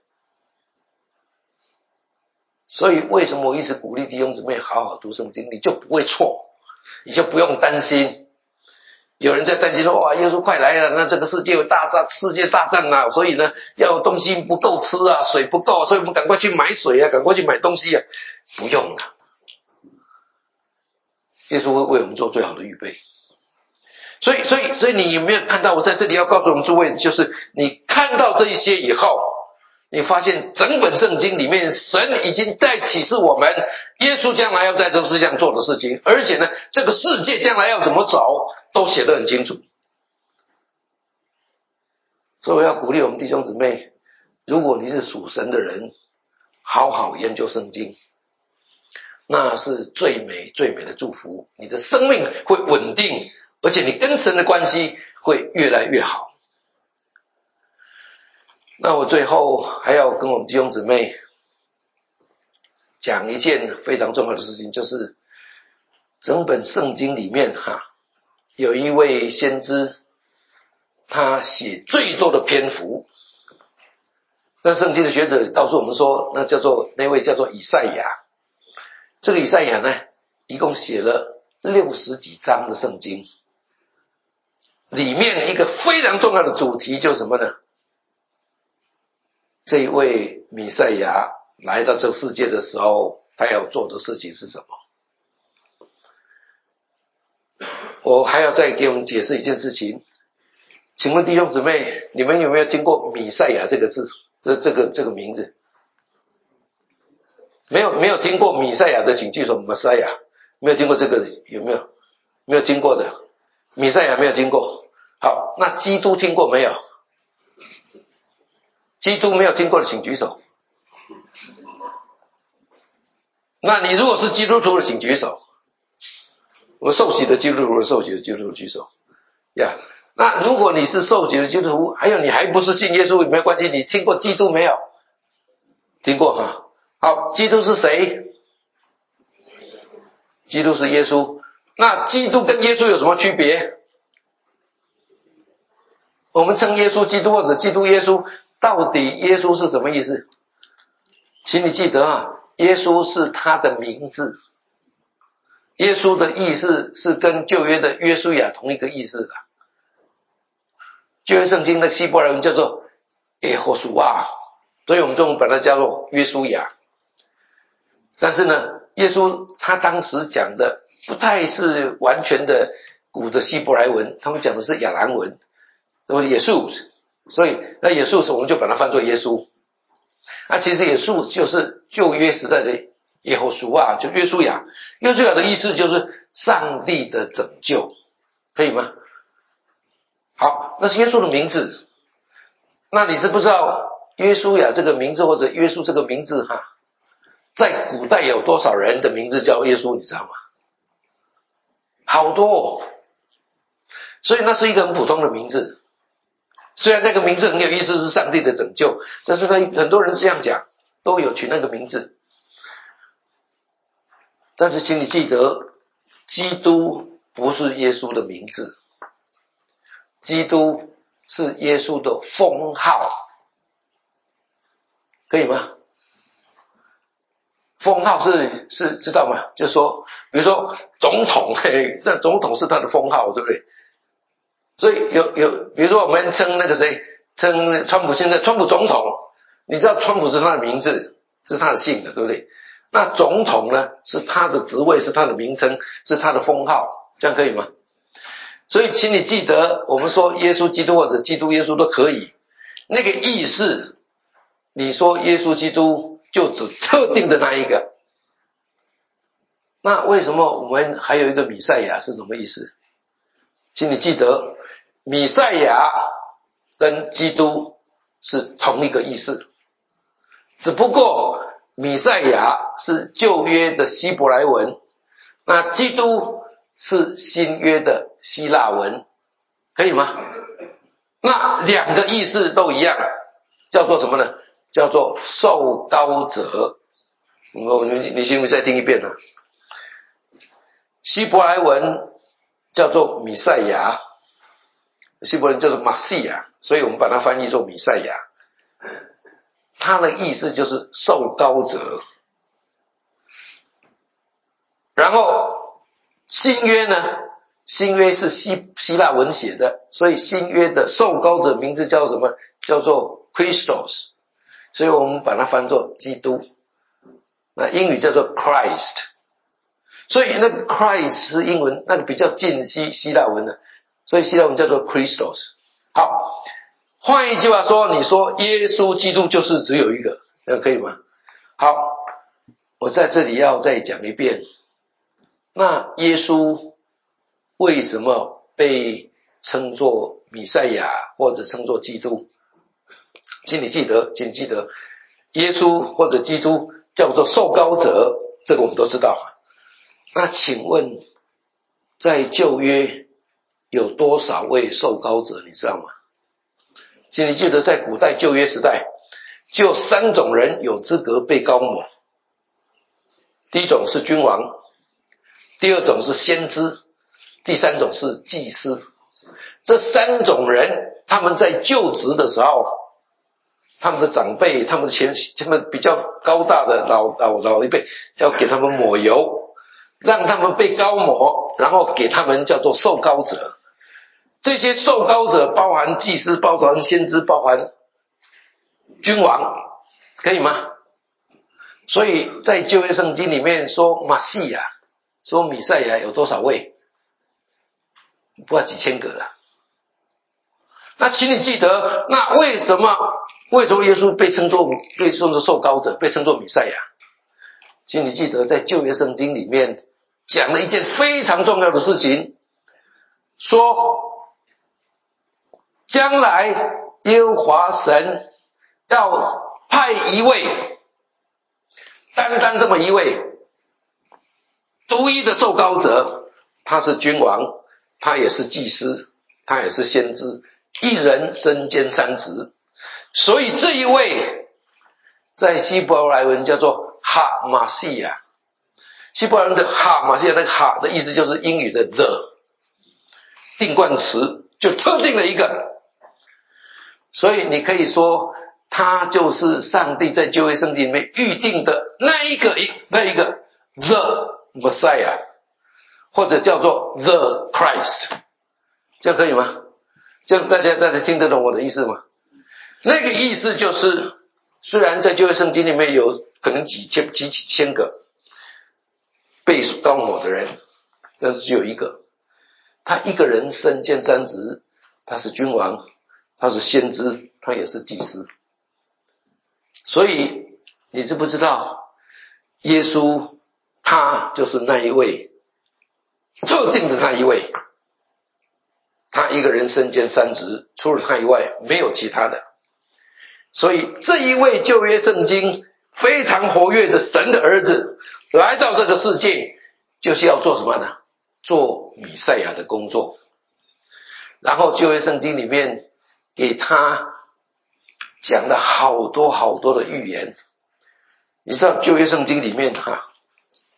所以为什么我一直鼓励弟兄姊妹好好读圣经，你就不会错，你就不用担心。有人在担心说，哇，耶稣快来了，那这个世界有世界大战啊，所以呢，要东西不够吃啊，水不够，所以我们赶快去买水啊，赶快去买东西啊。不用了，耶稣会为我们做最好的预备。所以你有没有看到我在这里要告诉我们诸位，就是你看到这一些以后，你发现整本圣经里面神已经在启示我们耶稣将来要在这个世界上做的事情，而且呢，这个世界将来要怎么走都写得很清楚。所以我要鼓励我们弟兄姊妹，如果你是属神的人，好好研究圣经，那是最美最美的祝福，你的生命会稳定，而且你跟神的关系会越来越好。那我最后还要跟我们弟兄姊妹讲一件非常重要的事情，就是整本圣经里面有一位先知，他写最多的篇幅。那圣经的学者告诉我们说，那位叫做以赛亚。这个以赛亚呢，一共写了60几章的圣经，里面一个非常重要的主题就是什么呢？这一位弥赛亚来到这个世界的时候，他要做的事情是什么？我还要再给我们解释一件事情。请问弟兄姊妹，你们有没有听过弥赛亚这个字？这个名字？没有听过弥赛亚的请举手。Messiah 没有听过这个，有没有？没有听过的。弥赛亚没有听过。好，那基督听过没有？基督没有听过的请举手。那你如果是基督徒的请举手。我受洗的基督徒的受洗的基督徒举手。呀，那如果你是受洗的基督徒，还有你还不是信耶稣，没有关系，你听过基督没有？听过哈。好，基督是谁？基督是耶稣。那基督跟耶稣有什么区别？我们称耶稣基督或者基督耶稣，到底耶稣是什么意思？请你记得耶稣是他的名字。耶稣的意思是跟旧约的约书亚同一个意思的。旧约圣经的希伯来文叫做耶和属啊，所以我们中文把它叫做约书亚。但是呢，耶稣他当时讲的不太是完全的古的希伯来文，他们讲的是亚兰文，耶稣，所以那耶稣我们就把它翻作耶稣。其实耶稣就是旧约时代的耶和属啊，就约书亚。约书亚的意思就是上帝的拯救，可以吗？好，那是耶稣的名字。那你是不知道约书亚这个名字或者约稣这个名字在古代有多少人的名字叫耶稣，你知道吗？好多所以那是一个很普通的名字。虽然那个名字很有意思，是上帝的拯救，但是呢，很多人这样讲，都有取那个名字。 但是请你记得，基督不是耶稣的名字，基督是耶稣的封号，可以吗？封号是知道吗？就是说，比如说总统，这总统是他的封号，对不对？所以比如说我们称那个谁，称川普，现在川普总统，你知道川普是他的名字，是他的姓的，对不对？那总统呢，是他的职位，是他的名称，是他的封号，这样可以吗？所以请你记得，我们说耶稣基督或者基督耶稣都可以，那个意思，你说耶稣基督就指特定的那一个。那为什么我们还有一个弥赛亚是什么意思？请你记得，弥赛亚跟基督是同一个意思，只不过弥赛亚是旧约的希伯来文，那基督是新约的希腊文，可以吗？那两个意思都一样，叫做什么呢？叫做受膏者。你信不信再听一遍呢？希伯来文叫做弥赛亚，希伯来文叫做马西亚，所以我们把它翻译作弥赛亚。它的意思就是受膏者。然后新约呢，新约是希腊文写的，所以新约的受膏者名字叫什么？叫做 Christos， 所以我们把它翻作基督。那英语叫做 Christ， 所以那个 Christ 是英文，那个比较近希腊文的，所以希腊文叫做 Christos。 好，换一句话说，你说耶稣基督就是只有一个，这样可以吗？好，我在这里要再讲一遍，那耶稣为什么被称作弥赛亚或者称作基督？请记得，耶稣或者基督叫做受膏者，这个我们都知道。那请问，在旧约有多少位受膏者，你知道吗？请你记得，在古代旧约时代，就3种人有资格被膏抹。第一种是君王，第二种是先知，第三种是祭司。这3种人，他们在就职的时候，他们的长辈，他们比较高大的老一辈，要给他们抹油，让他们被膏抹，然后给他们叫做受膏者。这些受膏者包含祭司，包含先知，包含君王，可以吗？所以在旧约圣经里面说马西亚，说弥赛亚有多少位？不知道几千个了。那请你记得，那为什么耶稣被称作受膏者，被称作弥赛亚？请你记得，在旧约圣经里面讲了一件非常重要的事情，说将来耶和华神要派一位，单这么一位独一的受膏者，他是君王，他也是祭司，他也是先知，一人身兼3职。所以这一位在希伯来文叫做哈马西亚。希伯来文的哈马西亚，那个哈的意思就是英语的 the 定冠词，就特定了一个。所以你可以说，他就是上帝在旧约圣经里面预定的那一个 the Messiah， 或者叫做 the Christ， 这样可以吗？这样大家听得懂我的意思吗？那个意思就是，虽然在旧约圣经里面有可能几千个被膏抹的人，但是只有一个，他一个人身兼3职，他是君王，他是先知，他也是祭司。所以你知不知道，耶稣他就是那一位特定的那一位，他一个人身兼3职，除了他以外没有其他的。所以这一位旧约圣经非常活跃的神的儿子来到这个世界，就是要做什么呢？做弥赛亚的工作。然后旧约圣经里面给他讲了好多的预言。你知道旧约圣经里面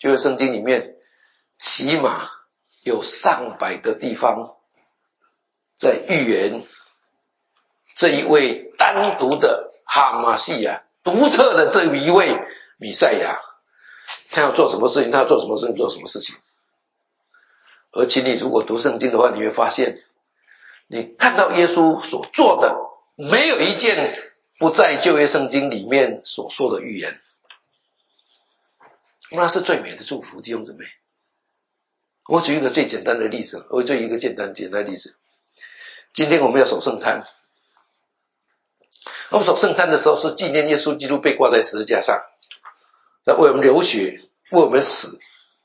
旧约圣经里面起码有上百个地方在预言这一位单独的哈马西亚，独特的这一位弥赛亚，他要做什么事情，他要做什么事情，做什么事情。而且你如果读圣经的话，你会发现你看到耶稣所做的没有一件不在旧约圣经里面所说的预言，那是最美的祝福。弟兄姊妹，我举一个最简单的例子，我举一个简单的例子。今天我们要守圣餐，我们守圣餐的时候是纪念耶稣基督被挂在十字架上，为我们流血，为我们死。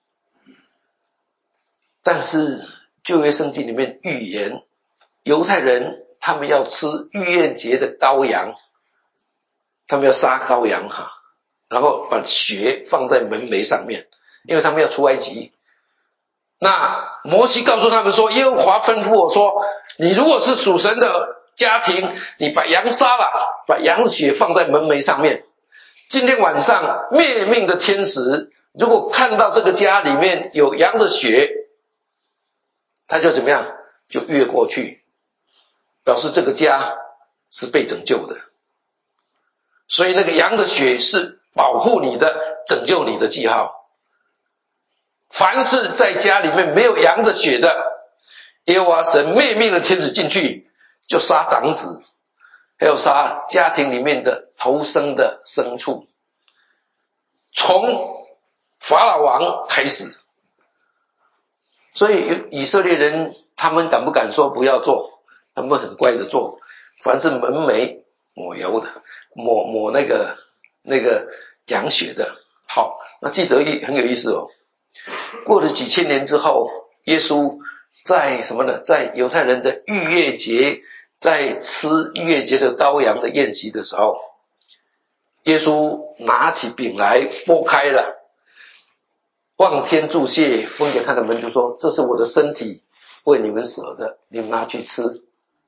但是旧约圣经里面预言犹太人他们要吃逾越节的羔羊，他们要杀羔羊然后把血放在门楣上面，因为他们要出埃及。那摩西告诉他们说，耶和华吩咐我说，你如果是属神的家庭，你把羊杀了，把羊血放在门楣上面，今天晚上灭命的天使如果看到这个家里面有羊的血，他就怎么样，就越过去，表示这个家是被拯救的。所以那个羊的血是保护你的，拯救你的记号。凡是在家里面没有羊的血的，耶和华神灭命的天使进去就杀长子，还有杀家庭里面的头生的牲畜，从法老王开始。所以以色列人他们敢不敢说不要做？他们很乖的做，凡是门楣抹油的，抹那个羊血的。好，那记得很有意思哦。过了几千年之后，耶稣在什么呢？在犹太人的逾越节，在吃逾越节的羔羊的宴席的时候，耶稣拿起饼来拨开了，望天祝谢，分给他的门徒说，这是我的身体，为你们舍的，你们拿去吃，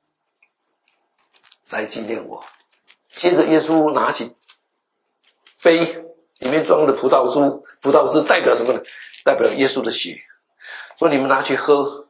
来纪念我。接着耶稣拿起杯，里面装的葡萄汁代表什么呢？代表耶稣的血，说你们拿去喝，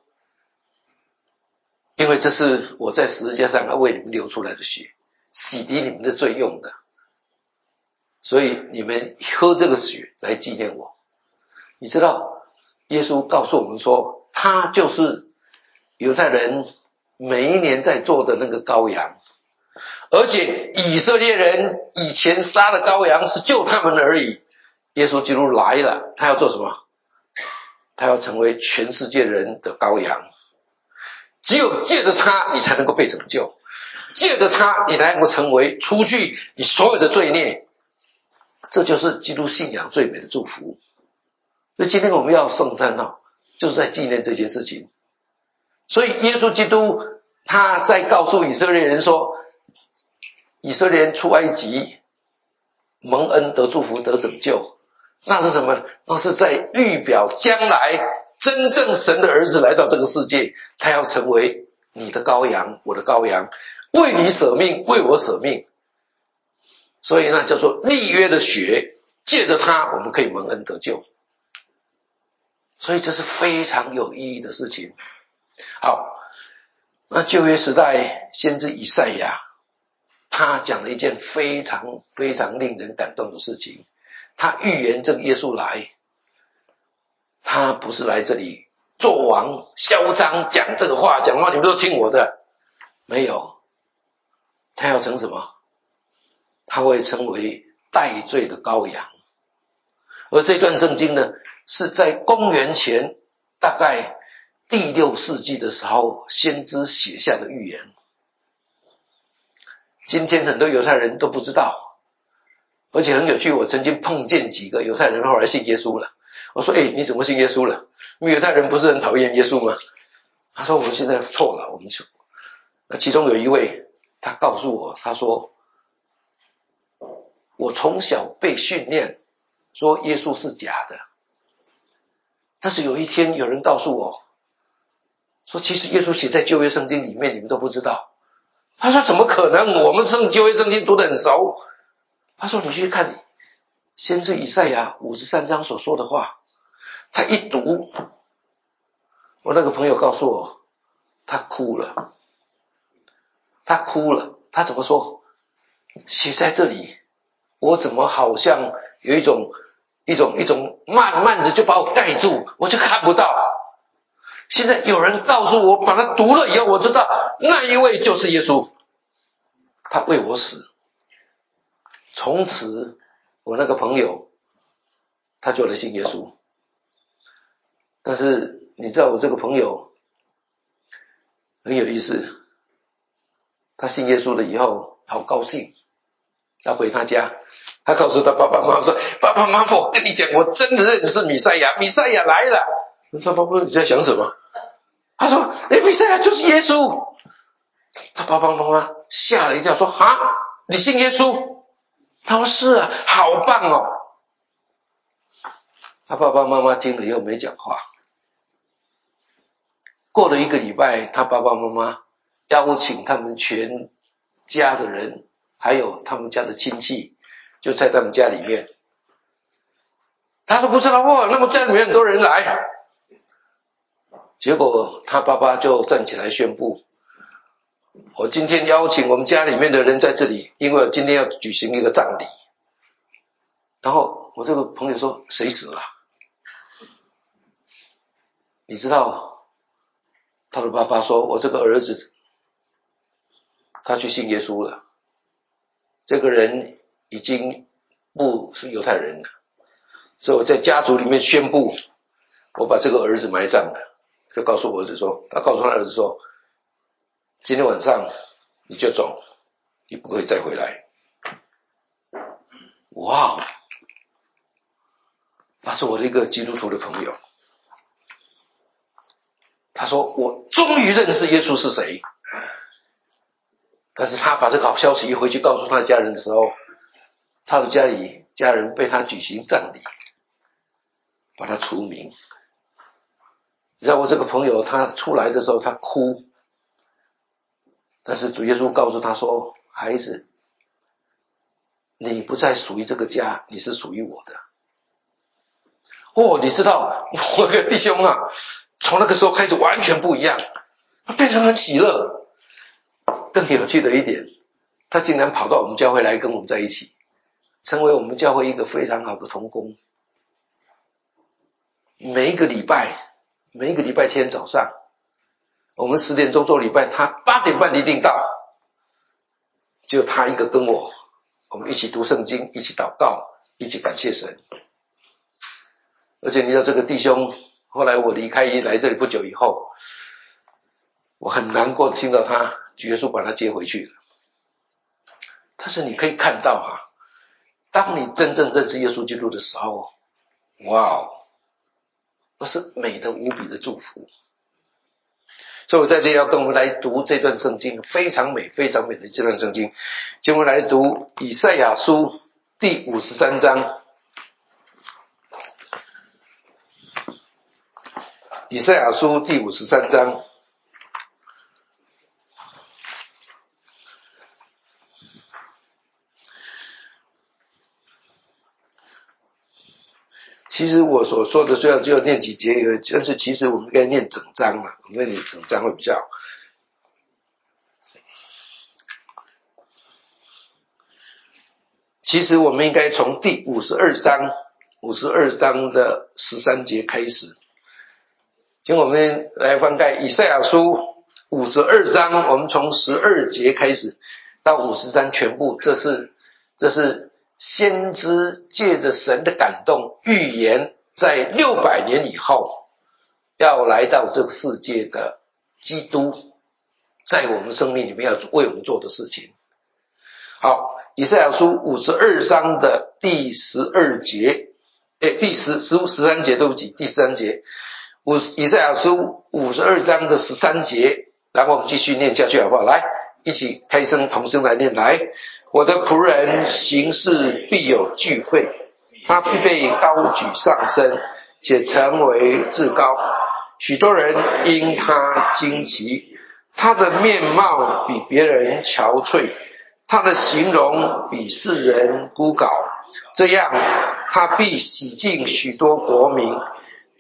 因为这是我在十字架上要为你们流出来的血，洗涤你们的罪用的，所以你们喝这个血来纪念我。你知道耶稣告诉我们说，他就是犹太人每一年在做的那个羔羊，而且以色列人以前杀的羔羊是救他们而已，耶稣基督来了，他要做什么？他要成为全世界人的羔羊，只有借着他你才能够被拯救，借着他你才能够成为除去你所有的罪孽，这就是基督信仰最美的祝福。所以今天我们要圣餐就是在纪念这件事情。所以耶稣基督他在告诉以色列人说，以色列人出埃及蒙恩得祝福得拯救，那是什么？那是在预表将来真正神的儿子来到这个世界，他要成为你的羔羊，我的羔羊，为你舍命，为我舍命。所以那叫做立约的血，借着他我们可以蒙恩得救。所以这是非常有意义的事情。好，那旧约时代先知以赛亚他讲了一件非常非常令人感动的事情，他预言这个耶稣来，他不是来这里做王嚣张讲这个话，讲话你们都听我的，没有，他要成什么？他会成为代罪的羔羊。而这段圣经呢，是在公元前大概第6世纪的时候先知写下的预言。今天很多犹太人都不知道，而且很有趣，我曾经碰见几个犹太人后来信耶稣了。我说你怎么信耶稣了？因为犹太人不是很讨厌耶稣吗？他说我们现在错了，我们错。那其中有一位他告诉我，他说我从小被训练说耶稣是假的，但是有一天有人告诉我说，其实耶稣写在旧约圣经里面，你们都不知道。他说怎么可能，我们旧约圣经读得很熟。他说你去看先知以赛亚53章所说的话， 他一读，我那个朋友告诉我，他哭了。他怎么说？写在这里，我怎么好像有一种慢慢的就把我盖住，我就看不到。现在有人告诉我，把它读了以后，我知道那一位就是耶稣，他为我死。从此我那个朋友他就来信耶稣。但是你知道我这个朋友很有意思，他信耶稣了以后好高兴，他回他家，他告诉他爸爸妈妈说，爸爸妈妈，我跟你讲，我真的认识弥赛亚，弥赛亚来了。他爸爸你在想什么？他说弥赛亚就是耶稣。他爸爸妈妈吓了一跳，说啊，你信耶稣？他说是啊，好棒哦。他爸爸妈妈听了以后没讲话。过了1个礼拜，他爸爸妈妈邀请他们全家的人还有他们家的亲戚，就在他们家里面。他都不知道哇，那么家里面很多人来。结果他爸爸就站起来宣布，我今天邀请我们家里面的人在这里，因为我今天要举行一个葬礼。然后我这个朋友说，谁死了？你知道他的爸爸说，我这个儿子他去信耶稣了，这个人已经不是犹太人了，所以我在家族里面宣布，我把这个儿子埋葬了。就告诉我儿子说，他告诉他儿子说，今天晚上你就走，你不可以再回来。哇，他是我的一个基督徒的朋友。他说我终于认识耶稣是谁。但是他把这个好消息一回去告诉他的家人的时候，他的家人被他举行葬礼，把他除名。你知道我这个朋友他出来的时候他哭，但是主耶稣告诉他说，孩子，你不再属于这个家，你是属于我的。你知道我的弟兄啊，从那个时候开始完全不一样，他变成很喜乐。更有趣的一点，他竟然跑到我们教会来跟我们在一起，成为我们教会一个非常好的同工。每一个礼拜天早上，我们10点钟做礼拜，他8点半一定到，就他一个跟我们一起读圣经，一起祷告，一起感谢神。而且你知道这个弟兄，后来我离开来这里不久以后，我很难过听到他主耶稣把他接回去了。但是你可以看到当你真正认识耶稣基督的时候，哇，那是美的无比的祝福。所以我在这里要跟我们来读这段圣经，非常美非常美的这段圣经。就我们来读以赛亚书第53章。以赛亚书第53章。其实我所说的虽然只有念几节，但是其实我们应该念整章嘛，我们念整章会比较好。其实我们应该从第52章的13节开始。请我们来翻开以赛亚书52章，我们从12节开始到53全部，这是先知借着神的感动预言，在600年以后要来到这个世界的基督，在我们生命里面要为我们做的事情。好，以赛亚书52章的第13节，对不起，第13节。以赛亚书52章的13节，然后我们继续念下去好不好？来，一起开声同声来念。来，我的仆人行事必有聚会，他必被高举上升，且成为至高，许多人因他惊奇。他的面貌比别人憔悴，他的形容比世人枯槁，这样他必洗净许多国民，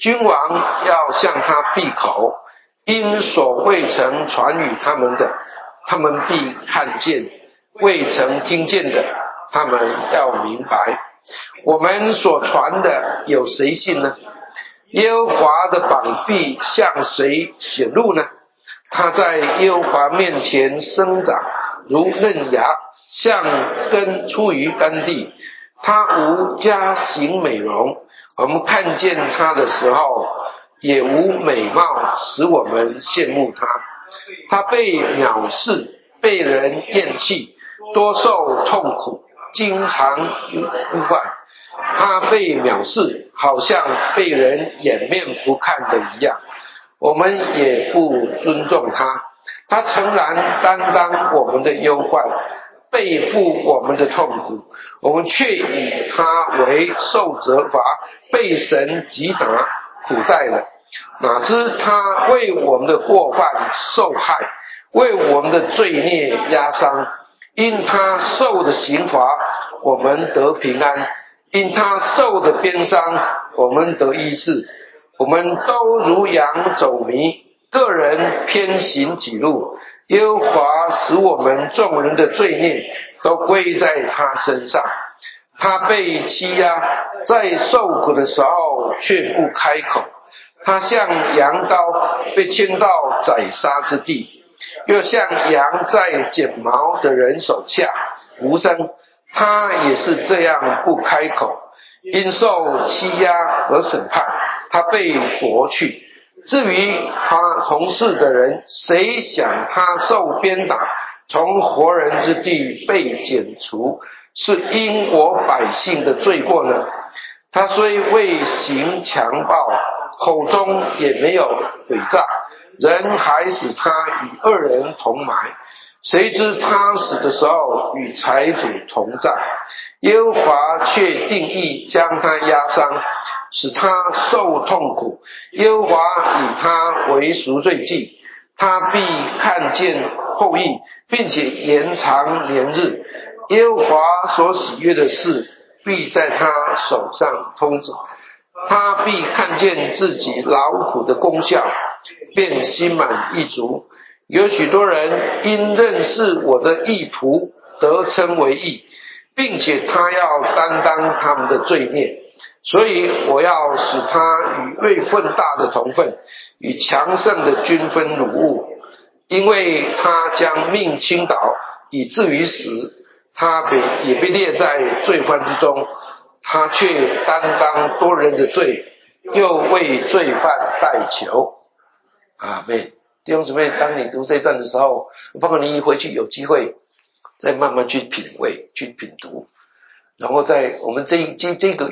君王要向他闭口，因所未曾传与他们的，他们必看见；未曾听见的，他们要明白。我们所传的有谁信呢？耶和华的膀臂向谁显露呢？他在耶和华面前生长，如嫩芽，像根出于干地。他无佳形美容，我们看见他的时候，也无美貌使我们羡慕他。他被藐视，被人厌弃，多受痛苦，经常忧患。他被藐视，好像被人掩面不看的一样，我们也不尊重他。他诚然担当我们的忧患，背负我们的痛苦，我们却以他为受责罚，被神击打苦待了。哪知他为我们的过犯受害，为我们的罪孽压伤。因他受的刑罚，我们得平安；因他受的鞭伤，我们得医治。我们都如羊走迷，个人偏行己路。耶和华使我们众人的罪孽都归在他身上。他被欺压，在受苦的时候却不开口。他像羊羔被牵到宰杀之地，又像羊在剪毛的人手下无声。他也是这样不开口，因受欺压和审判，他被夺去。至于他同事的人，谁想他受鞭打，从活人之地被剪除，是因我百姓的罪过呢？他虽未行强暴，口中也没有诡诈，人还使他与恶人同埋。谁知他死的时候与财主同葬，耶和华却定义将他压伤，使他受痛苦。耶和华以他为赎罪祭，他必看见后裔，并且延长年日。耶和华所喜悦的事，必在他手上通知。他必看见自己劳苦的功效，便心满意足。有许多人因认识我的义仆得称为义，并且他要担当他们的罪孽，所以我要使他与位分大的同分，与强盛的均分辱物。因为他将命倾倒，以至于死，他也被列在罪犯之中。他却担当多人的罪，又为罪犯代求。阿们。弟兄姊妹，当你读这段的时候，包括你回去有机会再慢慢去品味、去品读，然后在我们这个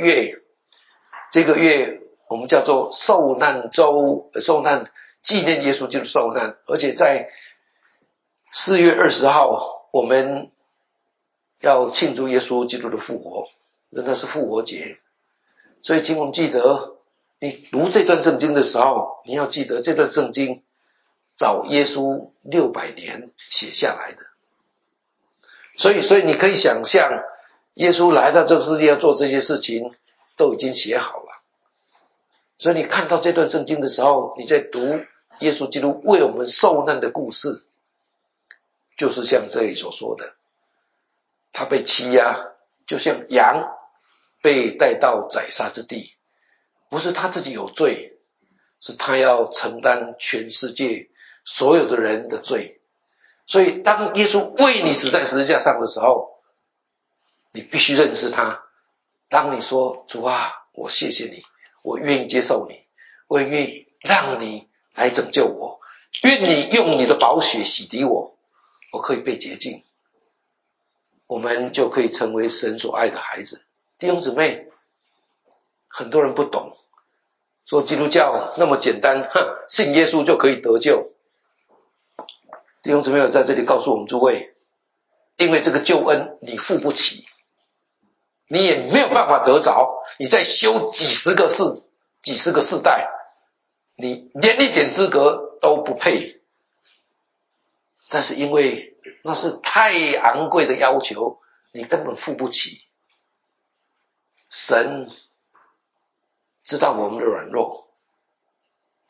月我们叫做受难周，受难纪念耶稣基督受难，而且在4月20号我们要庆祝耶稣基督的复活，那是复活节。所以请我们记得，你读这段圣经的时候，你要记得这段圣经早耶稣600年写下来的。所以你可以想象，耶稣来到这个世界要做这些事情都已经写好了。所以你看到这段圣经的时候，你在读耶稣基督为我们受难的故事，就是像这里所说的，他被欺压，就像羊被带到宰杀之地，不是他自己有罪，是他要承担全世界所有的人的罪。所以当耶稣为你死在十字架上的时候，你必须认识他。当你说主啊，我谢谢你，我愿意接受你，我愿意让你来拯救我，愿你用你的宝血洗涤我，我可以被洁净，我们就可以成为神所爱的孩子。弟兄姊妹，很多人不懂，说基督教那么简单，信耶稣就可以得救。弟兄姊妹，我在这里告诉我们诸位，因为这个救恩你付不起，你也没有办法得着，你再修几十个世代，你连一点资格都不配。但是因为那是太昂贵的要求，你根本付不起。神知道我们的软弱，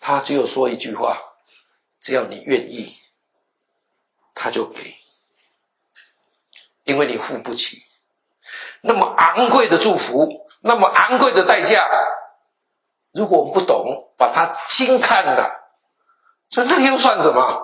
他只有说一句话，只要你愿意，他就给，因为你付不起那么昂贵的祝福，那么昂贵的代价，如果我们不懂，把它轻看了，所以那个又算什么？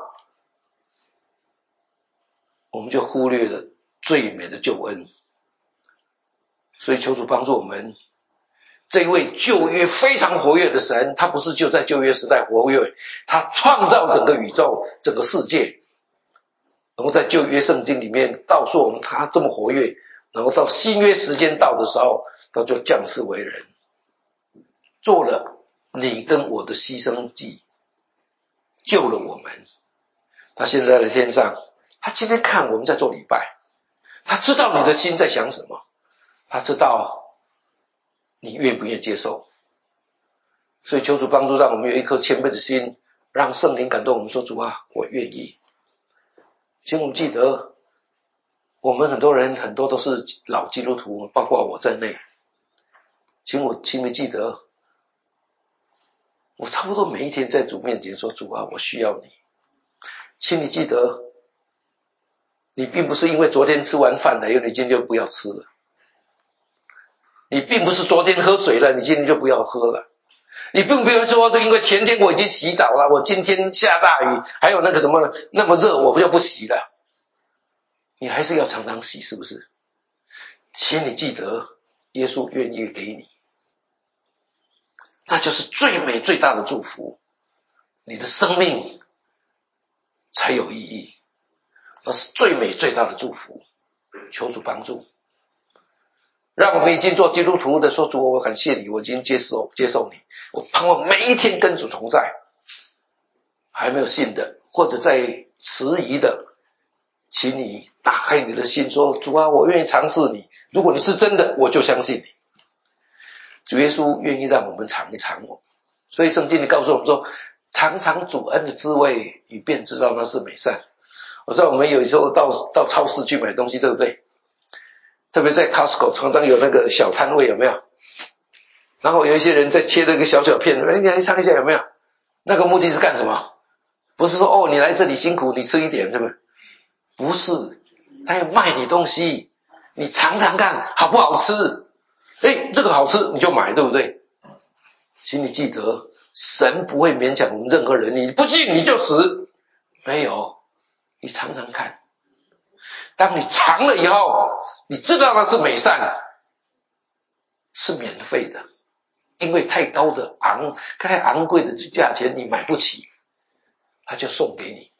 我们就忽略了最美的救恩。所以求主帮助我们，这位旧约非常活跃的神，他不是就在旧约时代活跃，他创造整个宇宙整个世界，然后在旧约圣经里面告诉我们他这么活跃，然后到新约时间到的时候，他就降世为人，做了你跟我的牺牲祭，救了我们。他现在在天上，他今天看我们在做礼拜，他知道你的心在想什么，他知道你愿不愿意接受。所以求主帮助，让我们有一颗谦卑的心，让圣灵感动我们说，主啊，我愿意。请我们记得，我们很多人很多都是老基督徒，包括我在内，请你记得，我差不多每一天在主面前说，主啊，我需要你。请你记得，你并不是因为昨天吃完饭了，你今天就不要吃了。你并不是昨天喝水了，你今天就不要喝了。你并不是说，因为前天我已经洗澡了，我今天下大雨，还有那个什么那么热，我就不洗了。你还是要常常洗，是不是？请你记得，耶稣愿意给你，那就是最美最大的祝福，你的生命才有意义，那是最美最大的祝福。求主帮助，让我们已经做基督徒的说，主，我感谢你，我已经接受你，我盼望每一天跟主同在。还没有信的，或者在迟疑的，请你打开你的心，说，主啊，我愿意尝试你，如果你是真的，我就相信你。主耶稣愿意让我们尝一尝我，所以圣经里告诉我们说，尝尝主恩的滋味，以便知道那是美善。我知道我们有时候到超市去买东西，对不对？特别在 Costco 常常有那个小摊位，有没有？然后有一些人在切那个小小片，你来尝一下，有没有？那个目的是干什么？不是说你来这里辛苦，你吃一点，对不对？不是，他要卖你东西，你尝尝看好不好吃。这个好吃你就买，对不对？请你记得，神不会勉强我们任何人，你不信你就死，没有，你尝尝看。当你尝了以后，你知道那是美善，是免费的，因为太昂贵的价钱你买不起，他就送给你。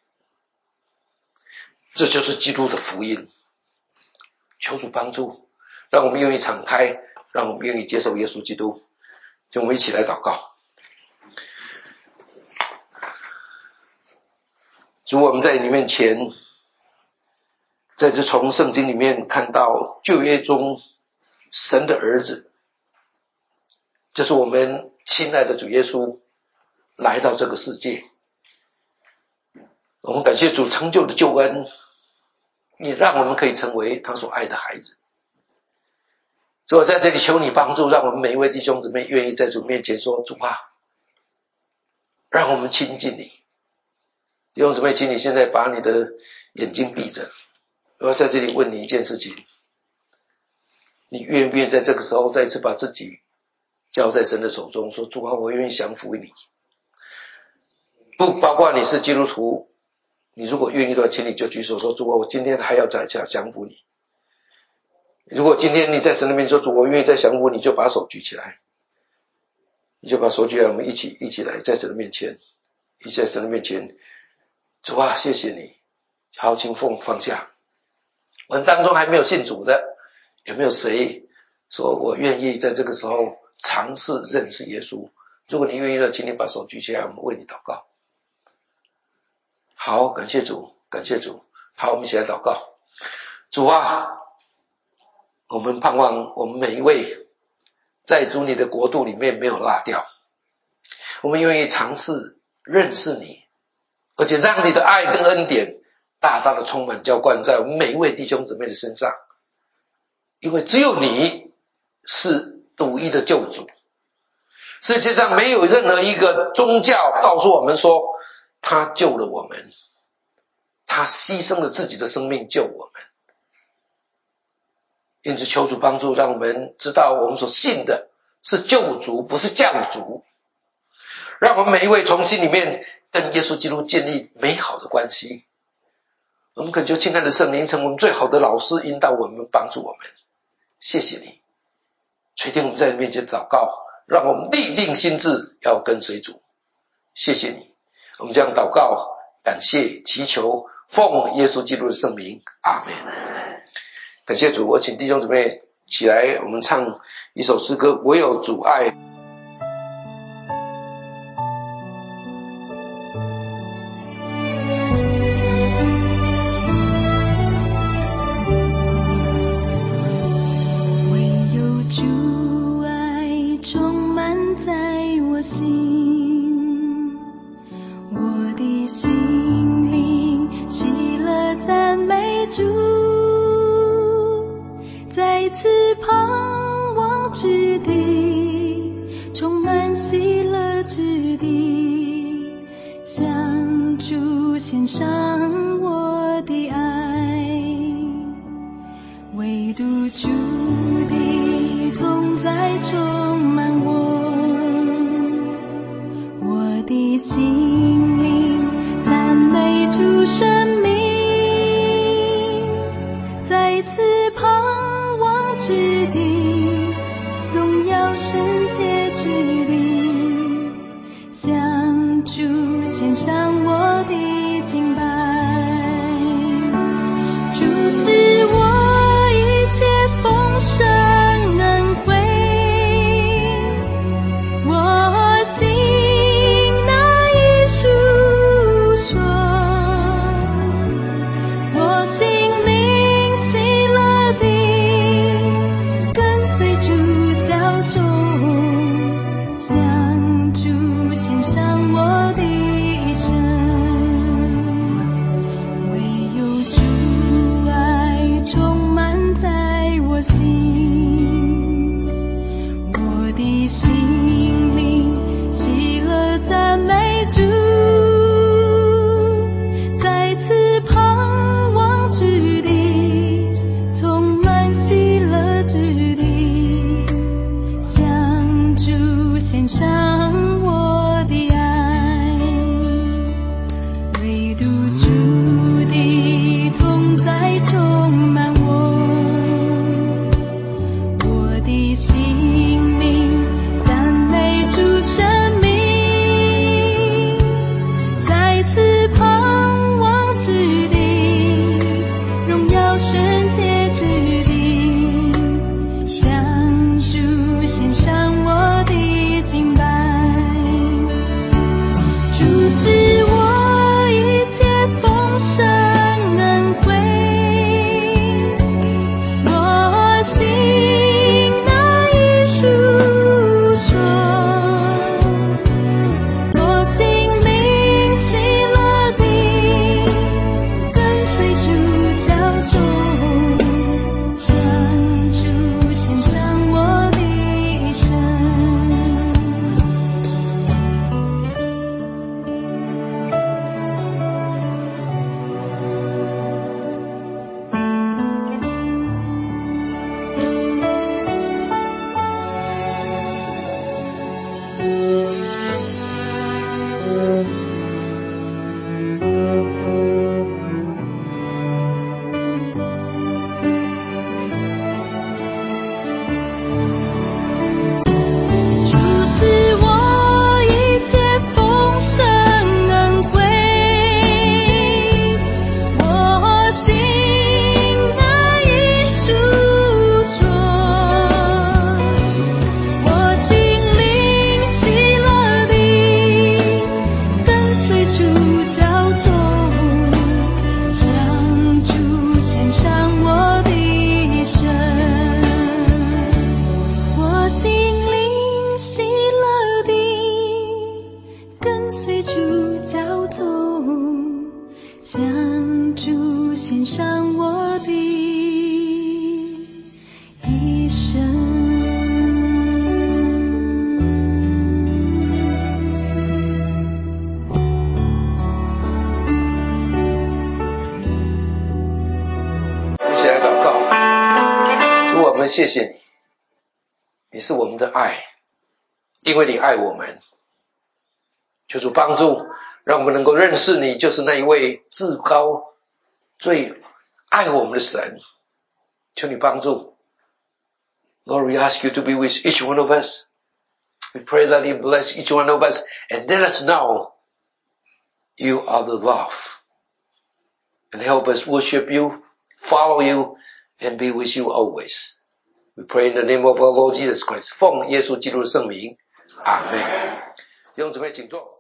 这就是基督的福音。求主帮助，让我们愿意敞开，让我们愿意接受耶稣基督。就我们一起来祷告。主，我们在你面前，在这从圣经里面看到旧约中神的儿子，这是我们亲爱的主耶稣来到这个世界。我们感谢主成就的救恩，也让我们可以成为他所爱的孩子。所以我在这里求你帮助，让我们每一位弟兄姊妹愿意在主面前说，主啊，让我们亲近你。弟兄姊妹，请你现在把你的眼睛闭着，我要在这里问你一件事情，你愿不愿意在这个时候再一次把自己交在神的手中，说，主啊，我愿意降服你。不包括你是基督徒，你如果愿意的话，请你就举手说，主啊，我今天还要再降服你。如果今天你在神的面前说，主，我愿意再降服你，就把手举起来，你就把手举起来，我们一起来在神的面前，一起在神的面前，主啊，谢谢你，好，请放下。我们当中还没有信主的，有没有谁说我愿意在这个时候尝试认识耶稣？如果你愿意的，请你把手举起来，我们为你祷告。好，感谢主，感谢主。好，我们一起来祷告。主啊，我们盼望我们每一位在主你的国度里面没有落掉，我们愿意尝试认识你，而且让你的爱跟恩典大大的充满浇灌在我们每一位弟兄姊妹的身上，因为只有你是独一的救主， 世界上没有任何一个宗教告诉我们说他救了我们，他牺牲了自己的生命救我们。因此求主帮助，让我们知道我们所信的是救主，不是教主。让我们每一位从心里面跟耶稣基督建立美好的关系。我们恳求亲爱的圣灵成为我们最好的老师，引导我们，帮助我们。谢谢你垂听我们在你面前祷告，让我们立定心志要跟随主。谢谢你，我们这样祷告感谢祈求，奉耶稣基督的圣名，阿们。感谢主，我请弟兄姊妹起来，我们唱一首诗歌，唯有主爱。 主赐我一切丰谢谢你，你是我们的爱，因为你爱我们。求主帮助，让我们能够认识你就是那一位至高最爱我们的神。求你帮助。Lord, we ask you to be with each one of us. We pray that you bless each one of us and let us know you are the love. And help us worship you, follow you, and be with you always. We pray in the name of our Lord Jesus Christ. 奉耶稣基督的圣名，阿们。弟兄姊妹请坐。